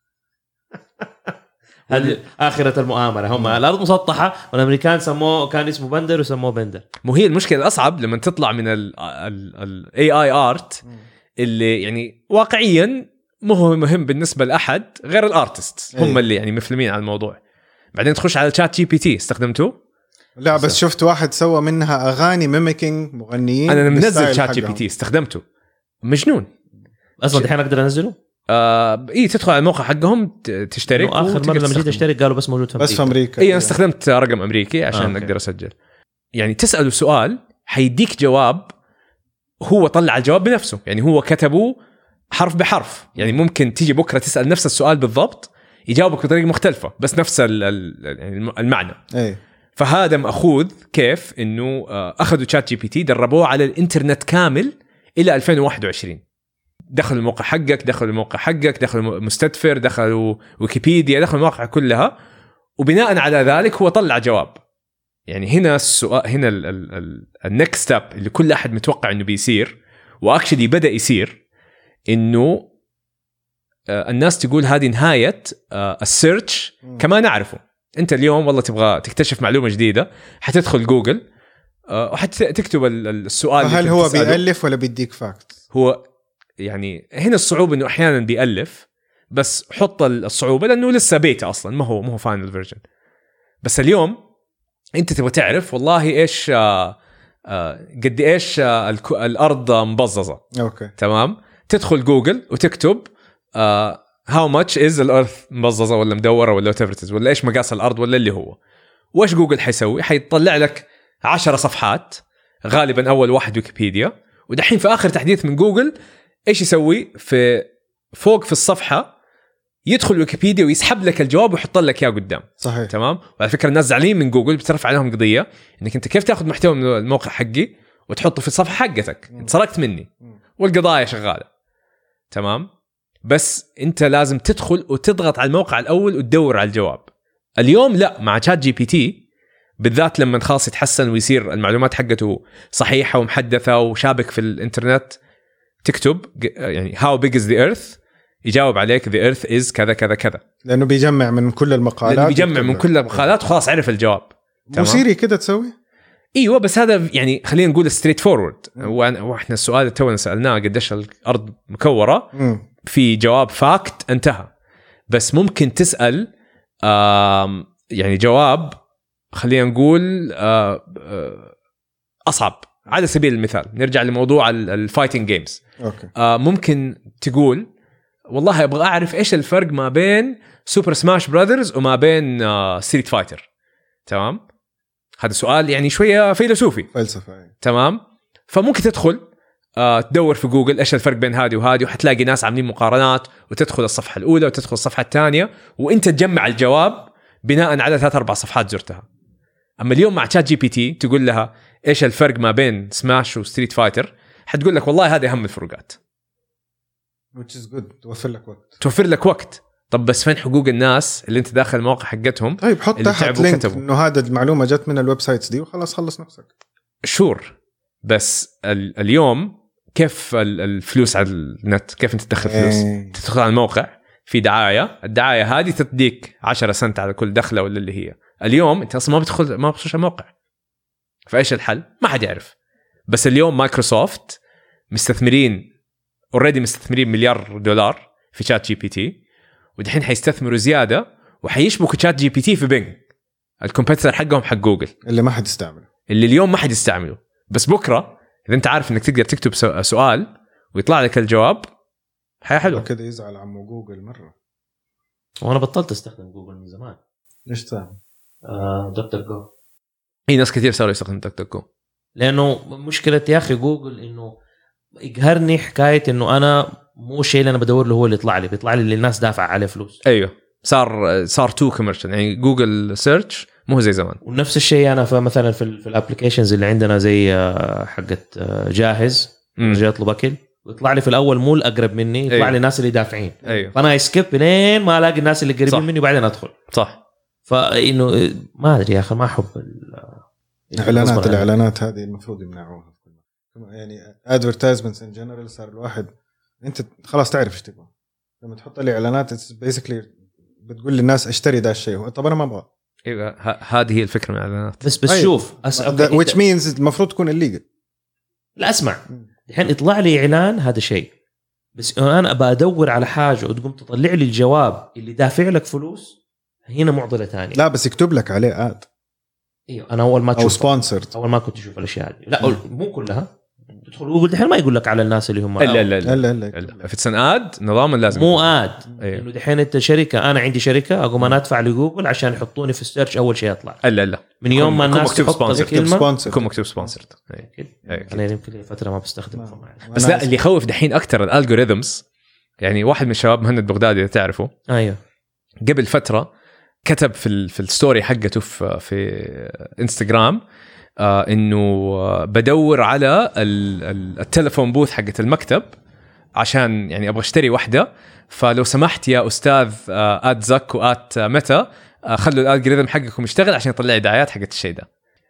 هذه آخرة المؤامرة. هم الأرض مسطحة والأمريكان سموه كان اسمه بندر وسموه بندر.
مو هي المشكلة الأصعب لما تطلع من ال ال ال إيه آي art اللي يعني واقعيا مو هو مهم بالنسبة لأحد غير الارتست هم اللي يعني مفلمين على الموضوع. بعدين تخش على الشات جي بي تي استخدمته؟
لا بس شفت واحد سوى منها أغاني ميميكينج مغنيين.
أنا منزل شات جي بي تي استخدمته مجنون
أصلا الحين أقدر أنزله؟
آه إيه تدخل على الموقع حقهم تشترك.
آخر مرة لما جيت أشترك قالوا بس موجود في
أمريكا. بس في أمريكا.
إيه أنا استخدمت رقم أمريكي عشان آه أقدر أسجل. يعني تسأله سؤال حيديك جواب هو طلع الجواب بنفسه. يعني هو كتبه حرف بحرف. يعني ممكن تيجي بكرة تسأل نفس السؤال بالضبط يجاوبك بطريقة مختلفة بس نفس المعنى.
إيه.
فهذا مأخوذ كيف انه اخذوا تشات جي بي تي دربوه على الانترنت كامل الى ألفين وواحد وعشرين. دخلوا الموقع حقك، دخلوا الموقع حقك، دخلوا مستدفر، دخلوا ويكيبيديا، دخلوا المواقع كلها، وبناء على ذلك هو طلع جواب. يعني هنا السؤال، هنا النكست ستيب اللي كل احد متوقع انه بيصير واكشلي بدا يصير، انه الناس تقول هذه نهايه السيرش كما نعرفه. انت اليوم والله تبغى تكتشف معلومه جديده، حتدخل جوجل وحتكتب السؤال.
هل هو بيألف ولا بيديك فاكت؟
هو يعني هنا الصعوبه انه احيانا بيألف، بس حط الصعوبه لانه لسه بيتا اصلا، ما هو ما هو فاينل فيرجن. بس اليوم انت تبغى تعرف والله ايش آه آه قد ايش آه الارض مبززه.
اوكي
تمام، تدخل جوجل وتكتب آه how much is الارض مبززه ولا مدوره ولا whatever ولا ايش مقاس الارض ولا اللي هو. وايش جوجل حيسوي؟ حيطلع لك عشر صفحات، غالبا اول واحد ويكيبيديا. ودحين في اخر تحديث من جوجل ايش يسوي؟ في فوق في الصفحه يدخل ويكيبيديا ويسحب لك الجواب ويحط لك اياه قدام.
صحيح.
تمام. وعلى فكره الناس زعلانين من جوجل، بترفع عليهم قضيه انك انت كيف تاخذ محتوى من الموقع حقي وتحطه في الصفحه حقتك، انت سرقت مني، والقضايا شغاله. تمام. بس انت لازم تدخل وتضغط على الموقع الاول وتدور على الجواب. اليوم لا، مع شات جي بي تي بالذات لما خلاص يتحسن ويصير المعلومات حقته صحيحه ومحدثه وشابك في الانترنت، تكتب يعني how big is the earth، يجاوب عليك the earth is كذا كذا كذا،
لانه بيجمع من كل المقالات،
لانه بيجمع من كل المقالات وخلاص عرف الجواب.
وسيري كده تسوي.
ايوه بس هذا يعني خلينا نقول ستريت فورورد. واحنا السؤال اللي تونا سالناه قديش الارض مكوره، م. في جواب فاكت انتهى. بس ممكن تسال يعني جواب خلينا نقول اصعب. على سبيل المثال نرجع لموضوع الفايتنج جيمز. ممكن تقول والله ابغى اعرف ايش الفرق ما بين سوبر سماش براذرز وما بين ستريت فايتر. تمام، هذا سؤال يعني شويه فيلسوفي
فلسفه.
تمام. فممكن تدخل آه تدور في جوجل ايش الفرق بين هذه وهذه، وحتلاقي ناس عاملين مقارنات، وتدخل الصفحه الاولى وتدخل الصفحه الثانيه، وانت تجمع الجواب بناء على ثلاث اربع صفحات زرتها. اما اليوم مع شات جي بي تي تقول لها ايش الفرق ما بين سماش وستريت فايتر، حتقول لك والله هذه اهم الفروقات.
which is good. توفر لك وقت
توفر لك وقت. طب بس فين حقوق الناس اللي انت داخل المواقع حقتهم؟
طيب حط تحت لينك انه هذا المعلومه جت من الويب سايتس دي وخلاص خلص نفسك.
شور. بس اليوم كيف الفلوس على النت؟ كيف انت تدخل فلوس؟ ايه. تدخل على الموقع في دعايه، الدعايه هذه تديك عشرة سنت على كل دخله ولا اللي هي. اليوم انت اصلا ما بتدخل ما بتخش الموقع. فايش الحل؟ ما حد يعرف. بس اليوم مايكروسوفت مستثمرين اوريدي مستثمرين مليار دولار في شات جي بي تي، ودحين حيستثمروا زياده وحيشبكوا شات جي بي تي في بينج الكمبيوتر حقهم حق جوجل
اللي ما حد يستعمله،
اللي اليوم ما حد يستعمله. بس بكره اذا انت عارف انك تقدر تكتب سؤال ويطلع لك الجواب، حاجه حلوه
كده. يزعل عمو جوجل مره.
وانا بطلت استخدم جوجل من زمان.
ليش تعمل؟
آه دكتور جو.
اي ناس كثير صاروا يستخدموا دكتور جو،
لانه مشكله يا اخي جوجل انه يقهرني حكايه انه انا مو شيء اللي انا بدور له هو اللي يطلع لي، بيطلع لي اللي الناس دافعه عليه فلوس.
ايوه صار صار تو كوميرشال، يعني جوجل سيرش مو زي زمان.
ونفس الشيء انا مثلا في في الابلكيشنز اللي عندنا زي حقت جاهز، اجي اطلب اكل ويطلع لي في الاول مو الاقرب مني، يطلع أيوه. لي الناس اللي دافعين.
أيوه.
فانا اسكيب لين ما الاقي الناس اللي قريبين مني وبعدين ادخل.
صح.
فانه ما ادري يا اخي، ما احب
الاعلانات. الاعلانات هذه المفروض يمنعوها يعني. ادفرتايزمنتس ان جنرال صار الواحد انت خلاص تعرف ايش تبغى لما تحط لي اعلانات. بيسكلي بتقول للناس اشتري ده الشيء، طب انا ما ابغى.
ايوه هذه هي الفكره من الاعلانات.
بس بس شوف
which means المفروض تكون الليجل.
لا اسمع الحين يطلع لي اعلان هذا شيء، بس انا ابى ادور على حاجه وتقوم تطلع لي الجواب اللي دافع لك فلوس، هنا معضله ثانيه.
لا بس يكتب لك عليه اد.
ايوه انا اول ما
تشوف او سبونسرد،
اول ما كنت اشوف الاشياء هذه. لا مو كلها. تدخل جوجل دحين ما يقول لك على الناس اللي هم
لا لا لا لا لا في اد نظاما لازم
مو اد أيوه. انه دحين انت شركه، انا عندي شركه اقوم انا ادفع لجوجل عشان يحطوني في السيرش اول شيء يطلع.
لا لا
من يوم ما الناس تحط
كلمه يكون مكتوب سبونسرد.
انا يمكن فتره ما بستخدم.
بس لا اللي يخوف دحين اكثر الالجوريثمز. يعني واحد من الشباب مهند بغدادي اللي تعرفه،
ايوه
قبل فتره كتب في ال في الستوري حقته في في انستغرام آه انه بدور على التليفون بوث حقت المكتب عشان يعني ابغى اشتري واحده، فلو سمحت يا استاذ آه ات زك وات متى آه خلوا الالجوريثم حقكم يشتغل عشان يطلع لي دعايات حقت الشيء ده.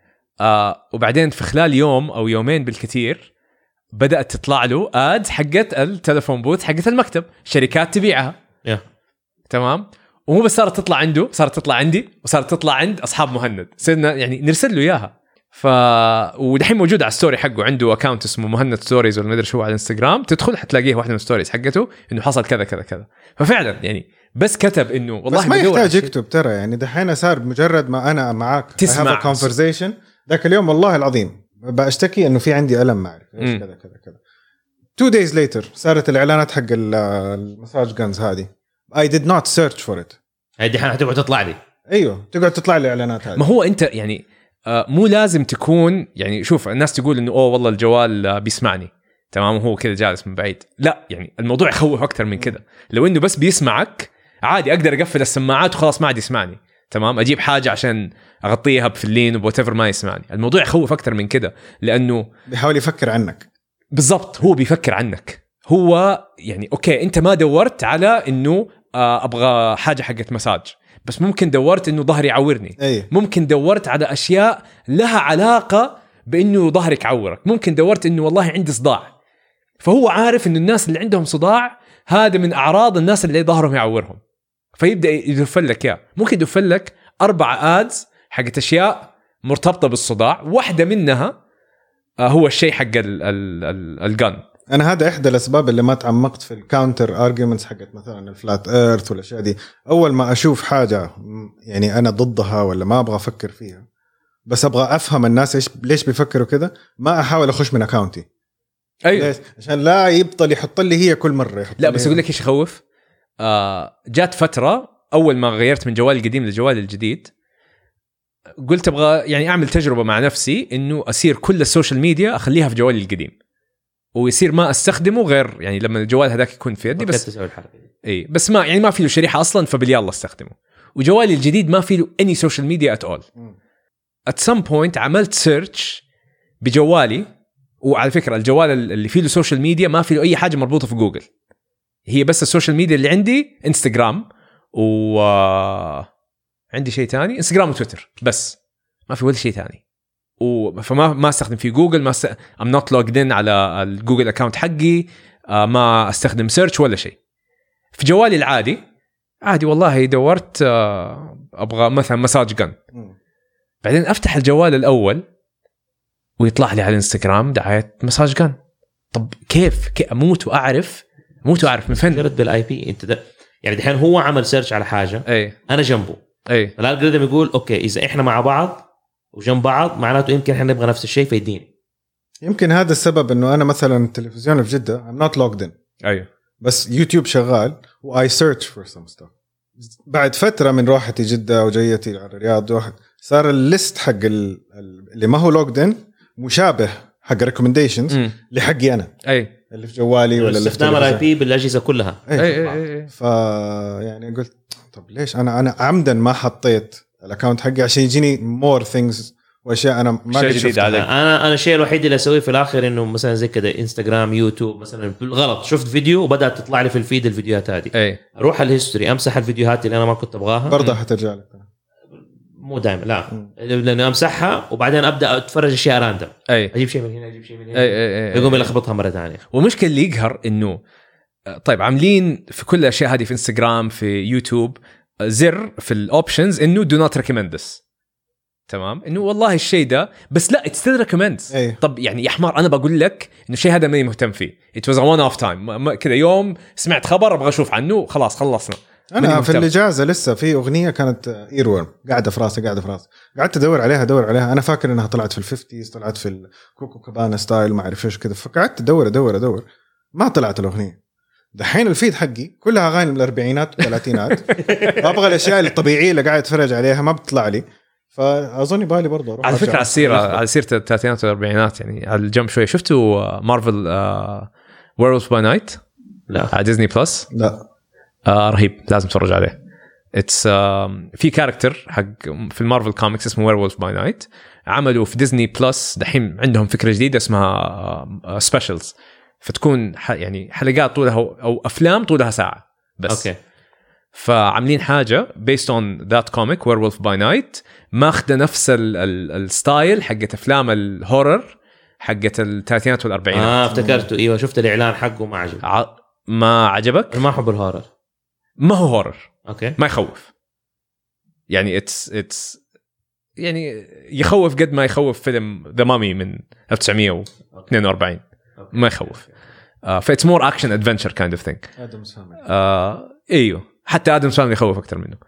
آه وبعدين في خلال يوم او يومين بالكثير بدات تطلع له ادز حقت التليفون بوث حقت المكتب، شركات تبيعها.
yeah.
تمام. ومو بس صارت تطلع عنده، صارت تطلع عندي، وصارت تطلع عند اصحاب مهند، صرنا يعني نرسل له اياها. ف ودحين موجود على الستوري حقه، عنده اكاونت اسمه مهند ستوريز ولا ما ادري شو على الانستغرام، تدخل حتلاقيه واحده من الستوريز حقته انه حصل كذا كذا كذا. ففعلا يعني بس كتب انه والله
بس ما يحتاج يكتب ترى، يعني دحين صار مجرد ما انا معاك
تسمع
conversation ذاك اليوم والله العظيم بشتكي انه في عندي الم ما اعرف ايش كذا كذا كذا two days later صارت الاعلانات حق المساج جانز هذه I did not search for it.
هاي دحين حتقعد تطلع لي.
ايوه تقعد تطلع لي اعلانات هذه.
ما هو انت يعني آه مو لازم تكون يعني شوف الناس تقول انه اوه والله الجوال آه بيسمعني تمام وهو كذا جالس من بعيد، لا يعني الموضوع يخوف اكثر من كذا. لو انه بس بيسمعك عادي اقدر اقفل السماعات وخلاص ما عاد يسمعني تمام، اجيب حاجه عشان اغطيها بفلين وبوتيفر ما يسمعني. الموضوع يخوف اكثر من كذا لانه
بيحاول يفكر عنك.
بالضبط، هو بيفكر عنك. هو يعني اوكي انت ما دورت على انه آه ابغى حاجه حقت مساج، بس ممكن دورت انه ظهري يعورني.
أيه.
ممكن دورت على اشياء لها علاقه بانه ظهرك يعورك. ممكن دورت انه والله عندي صداع، فهو عارف انه الناس اللي عندهم صداع هذا من اعراض الناس اللي ظهرهم يعورهم، فيبدا يدفل لك اياه. ممكن يدفل لك اربع ادز حقت اشياء مرتبطه بالصداع، واحده منها هو الشيء حق الجن.
انا هذا احدى الاسباب اللي ما تعمقت في الكاونتر ارجيومنتس حقت مثلا الفلات ايرث والاشياء دي. اول ما اشوف حاجه يعني انا ضدها ولا ما ابغى افكر فيها، بس ابغى افهم الناس ايش ليش بيفكروا كده، ما احاول اخش من اكاونتي.
ايوه
عشان لا يبطل يحط لي هي كل مره.
لا بس اقول لك ايش يخوف. آه جات فتره اول ما غيرت من جوالي القديم للجوال الجديد، قلت ابغى يعني اعمل تجربه مع نفسي انه اسير كل السوشيال ميديا اخليها في جوالي القديم، ويصير ما استخدمه غير يعني لما الجوال هذاك يكون في يدي بس.
تسوي الحركه دي.
اي بس ما يعني ما في له شريحه اصلا، فباليلا استخدمه. وجوالي الجديد ما في له اني سوشيال ميديا ات اول. ات سم بوينت عملت سيرش بجوالي، وعلى فكره الجوال اللي فيه له سوشيال ميديا ما في له اي حاجه مربوطه في جوجل، هي بس السوشيال ميديا اللي عندي انستغرام و عندي شيء تاني انستغرام وتويتر، بس ما في ولا شيء تاني. و فما ما استخدم في جوجل، ما ست... I'm not logged in على الجوجل اكاونت حقي، آه ما استخدم سيرش ولا شيء. في جوالي العادي عادي والله دورت آه ابغى مثلا مساج جن، بعدين افتح الجوال الاول ويطلع لي على الانستغرام دعايه مساج جن. طب كيف كيف اموت واعرف اموت واعرف من فين
جرد بالاي بي انت ده. يعني دحين هو عمل سيرش على حاجه
أي.
انا جنبه،
اي
الالجوريثم يقول اوكي اذا احنا مع بعض وجنب بعض معناته يمكن احنا نبغى نفس الشيء فيديني.
يمكن هذا السبب انه انا مثلا التلفزيون في جده I'm not logged in.
ايوه
بس يوتيوب شغال و I search for some stuff. بعد فتره من روحتي جده وجيتي على الرياض واحد صار الليست حق اللي ما هو logged in مشابه حق recommendations لحقي انا.
اي
اللي في جوالي ولا اللي في
استخدام الاي بي بالاجهزه كلها.
اي اي اي ف يعني قلت طب ليش انا انا عمدا ما حطيت الاكونت حقي عشان يجيني more things واشياء انا ما قد شفتها.
انا انا الشيء الوحيد اللي اسويه في الاخر انه مثلا زي كده انستغرام يوتيوب مثلا بالغلط شفت فيديو وبدات تطلع لي في الفيد الفيديوهات هذه،
أي.
اروح على الهيستوري امسح الفيديوهات اللي انا ما كنت ابغاها
برضه حترجع لك.
مو دائما لا م. لانه امسحها وبعدين ابدا اتفرج اشياء راندم،
أي.
اجيب شيء من هنا اجيب شيء من هنا
أي أي أي.
يقوم يلخبطها مره ثانيه.
ومشكله اللي يقهر انه طيب عاملين في كل الاشياء هذه في انستغرام في يوتيوب زر في الاوبشنز انه do not recommend this، تمام، انه والله الشيء ده بس لا it's still recommends.
أيه.
طب يعني يا حمار انا بقول لك انه الشيء هذا ماني مهتم فيه، it was a one off time كذا يوم سمعت خبر ابغى اشوف عنه خلاص خلصنا.
انا في الاجازه لسه في اغنيه كانت ايرورم قاعده في راسي قاعده في راسي قعدت ادور عليها ادور عليها انا فاكر انها طلعت في الفيفتيز طلعت في الكوكو كابانا ستايل ما اعرف ايش كذا، فقعدت ادور ادور ادور ما طلعت الاغنيه. دحين الفيد حقي كلها اغاني من الاربعينات والثلاثينات ابغى الاشياء الطبيعيه اللي قاعد اتفرج عليها ما بتطلع لي، فاظني بالي برضه اروح
على فكره على السيره على سيره الثلاثينات والاربعينات يعني على الجنب شوي. شفتوا مارفل ويرولف باي نايت؟
لا
على ديزني بلس.
لا
آه رهيب لازم تتفرج عليه. اتس في كاركتر حق في المارفل كوميكس اسمه ويرولف باي نايت. عملوا في ديزني بلس دحين عندهم فكره جديده اسمها سبيشلز، فتكون يعني حلقات طولها او افلام طولها ساعه بس. اوكي. فعاملين حاجه based on that comic Werewolf by Night، ماخذه نفس الستايل حقت افلام الهورر حقت الثلاثينات والاربعينات.
اه افتكرته، ايوه شفت الاعلان حقه ما عجبك.
ع... ما عجبك؟
ما احب الهورر.
ما هو هورر.
اوكي.
ما يخوف يعني اتس اتس يعني يخوف قد ما يخوف فيلم ذا مامي من ألف وتسعمية واثنين وأربعين. أوكي. ما يخوف. فايتس مور اكشن ادفنتشر كايند اوف ثينج.
ادم سامي
آه ايوه، حتى ادم سامي يخوف اكثر منه.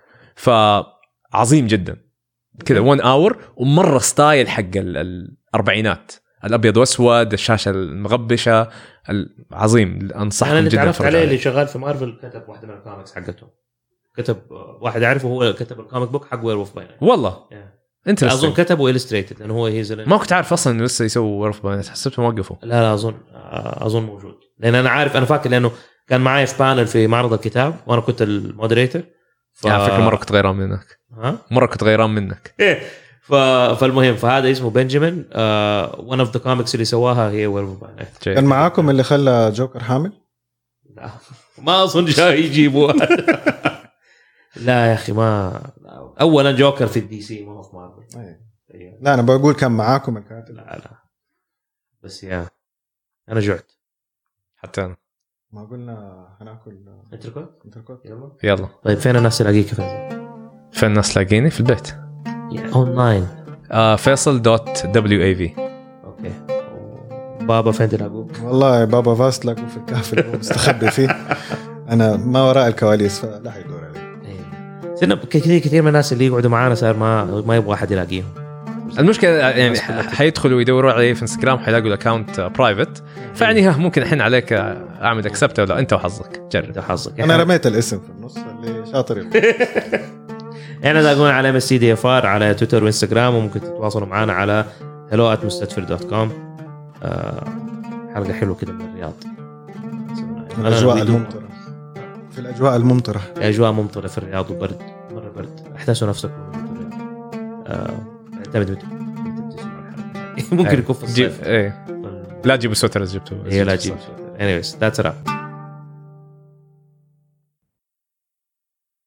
فعظيم جدا كذا one hour، ومره ستايل حق الاربعينات، الابيض واسود، الشاشه المغبشه، عظيم. انصحكم
أنا
جدا.
انا تعرفت عليه اللي شغال في مارفل، كتب واحده من الكوميكس حقته، كتب واحد اعرفه هو كتب الكوميك بوك حق ويرولف باي نايت.
والله
yeah.
انت
اظن كتبه إليستريتد لانه هو هيزل.
ما كنت عارف اصلا انه لسه يسوي ويرولف باي نايت، حسبته موقفه.
لا لا اظن اظن موجود، لان انا عارف، انا فاكر لانه كان معي في بانل في معرض الكتاب وانا كنت المودريتور.
ف... يعني فكرة مره كنت غيران منك.
ها
مره كنت غيران منك.
ايه ف... فالمهم، فهذا اسمه بنجامين. ون اوف ذا كوميكس اللي سواها هي ويرولف باي نايت.
كان معاكم اللي خلى جوكر حامل؟
لا ما اظن جاي يجيبوه. لا يا اخي، ما اولا جوكر في الدي سي ما هو في مارفل.
أيه. لا انا بقول كان معاكم الكاتب.
لا لا بس يا انا جعت
حتى انا.
ما قلنا هناكل
انتركوت
انتركوت
يلا يلا.
طيب فين الناس تلاقيك؟ فين
فين الناس تلاقيني؟ في البيت
اونلاين.
آه فيصل دوت دبليو اي في.
اوكي. بابا فين تلاقوك؟
والله بابا فاست لاقوا في الكهف اللي مستخبي فيه. انا ما وراء الكواليس فلا حيدور علي.
سنة كثير كثير من الناس اللي يقعدوا معانا صار ما ما يبغى أحد يلاقيهم.
المشكلة يعني حيدخلوا يدوروا عليه في انستغرام حيلاقوا الاكاونت برايفت، فيعني ها ممكن الحين عليك اعمل اكسبت ولا انت وحظك. جرب
حظك.
انا رميت الاسم في النص اللي شاطر.
احنا تلاقونا على ام اس سي دي اف ار على تويتر وانستغرام، وممكن تتواصلوا معنا على hello at مستدفر دوت كوم. حلقة حلوة كده من الرياض،
في الأجواء الممطرة. في الأجواء الممطرة
في أجواء ممطرة في الرياض، وبرد مرة برد. احتسوا نفسكم. اعتمد ممكن يكون في الصيف.
ايه لا تجيبوا سوتر، جبتوا.
ايه لا تجيبوا سوتر. anyways that's it.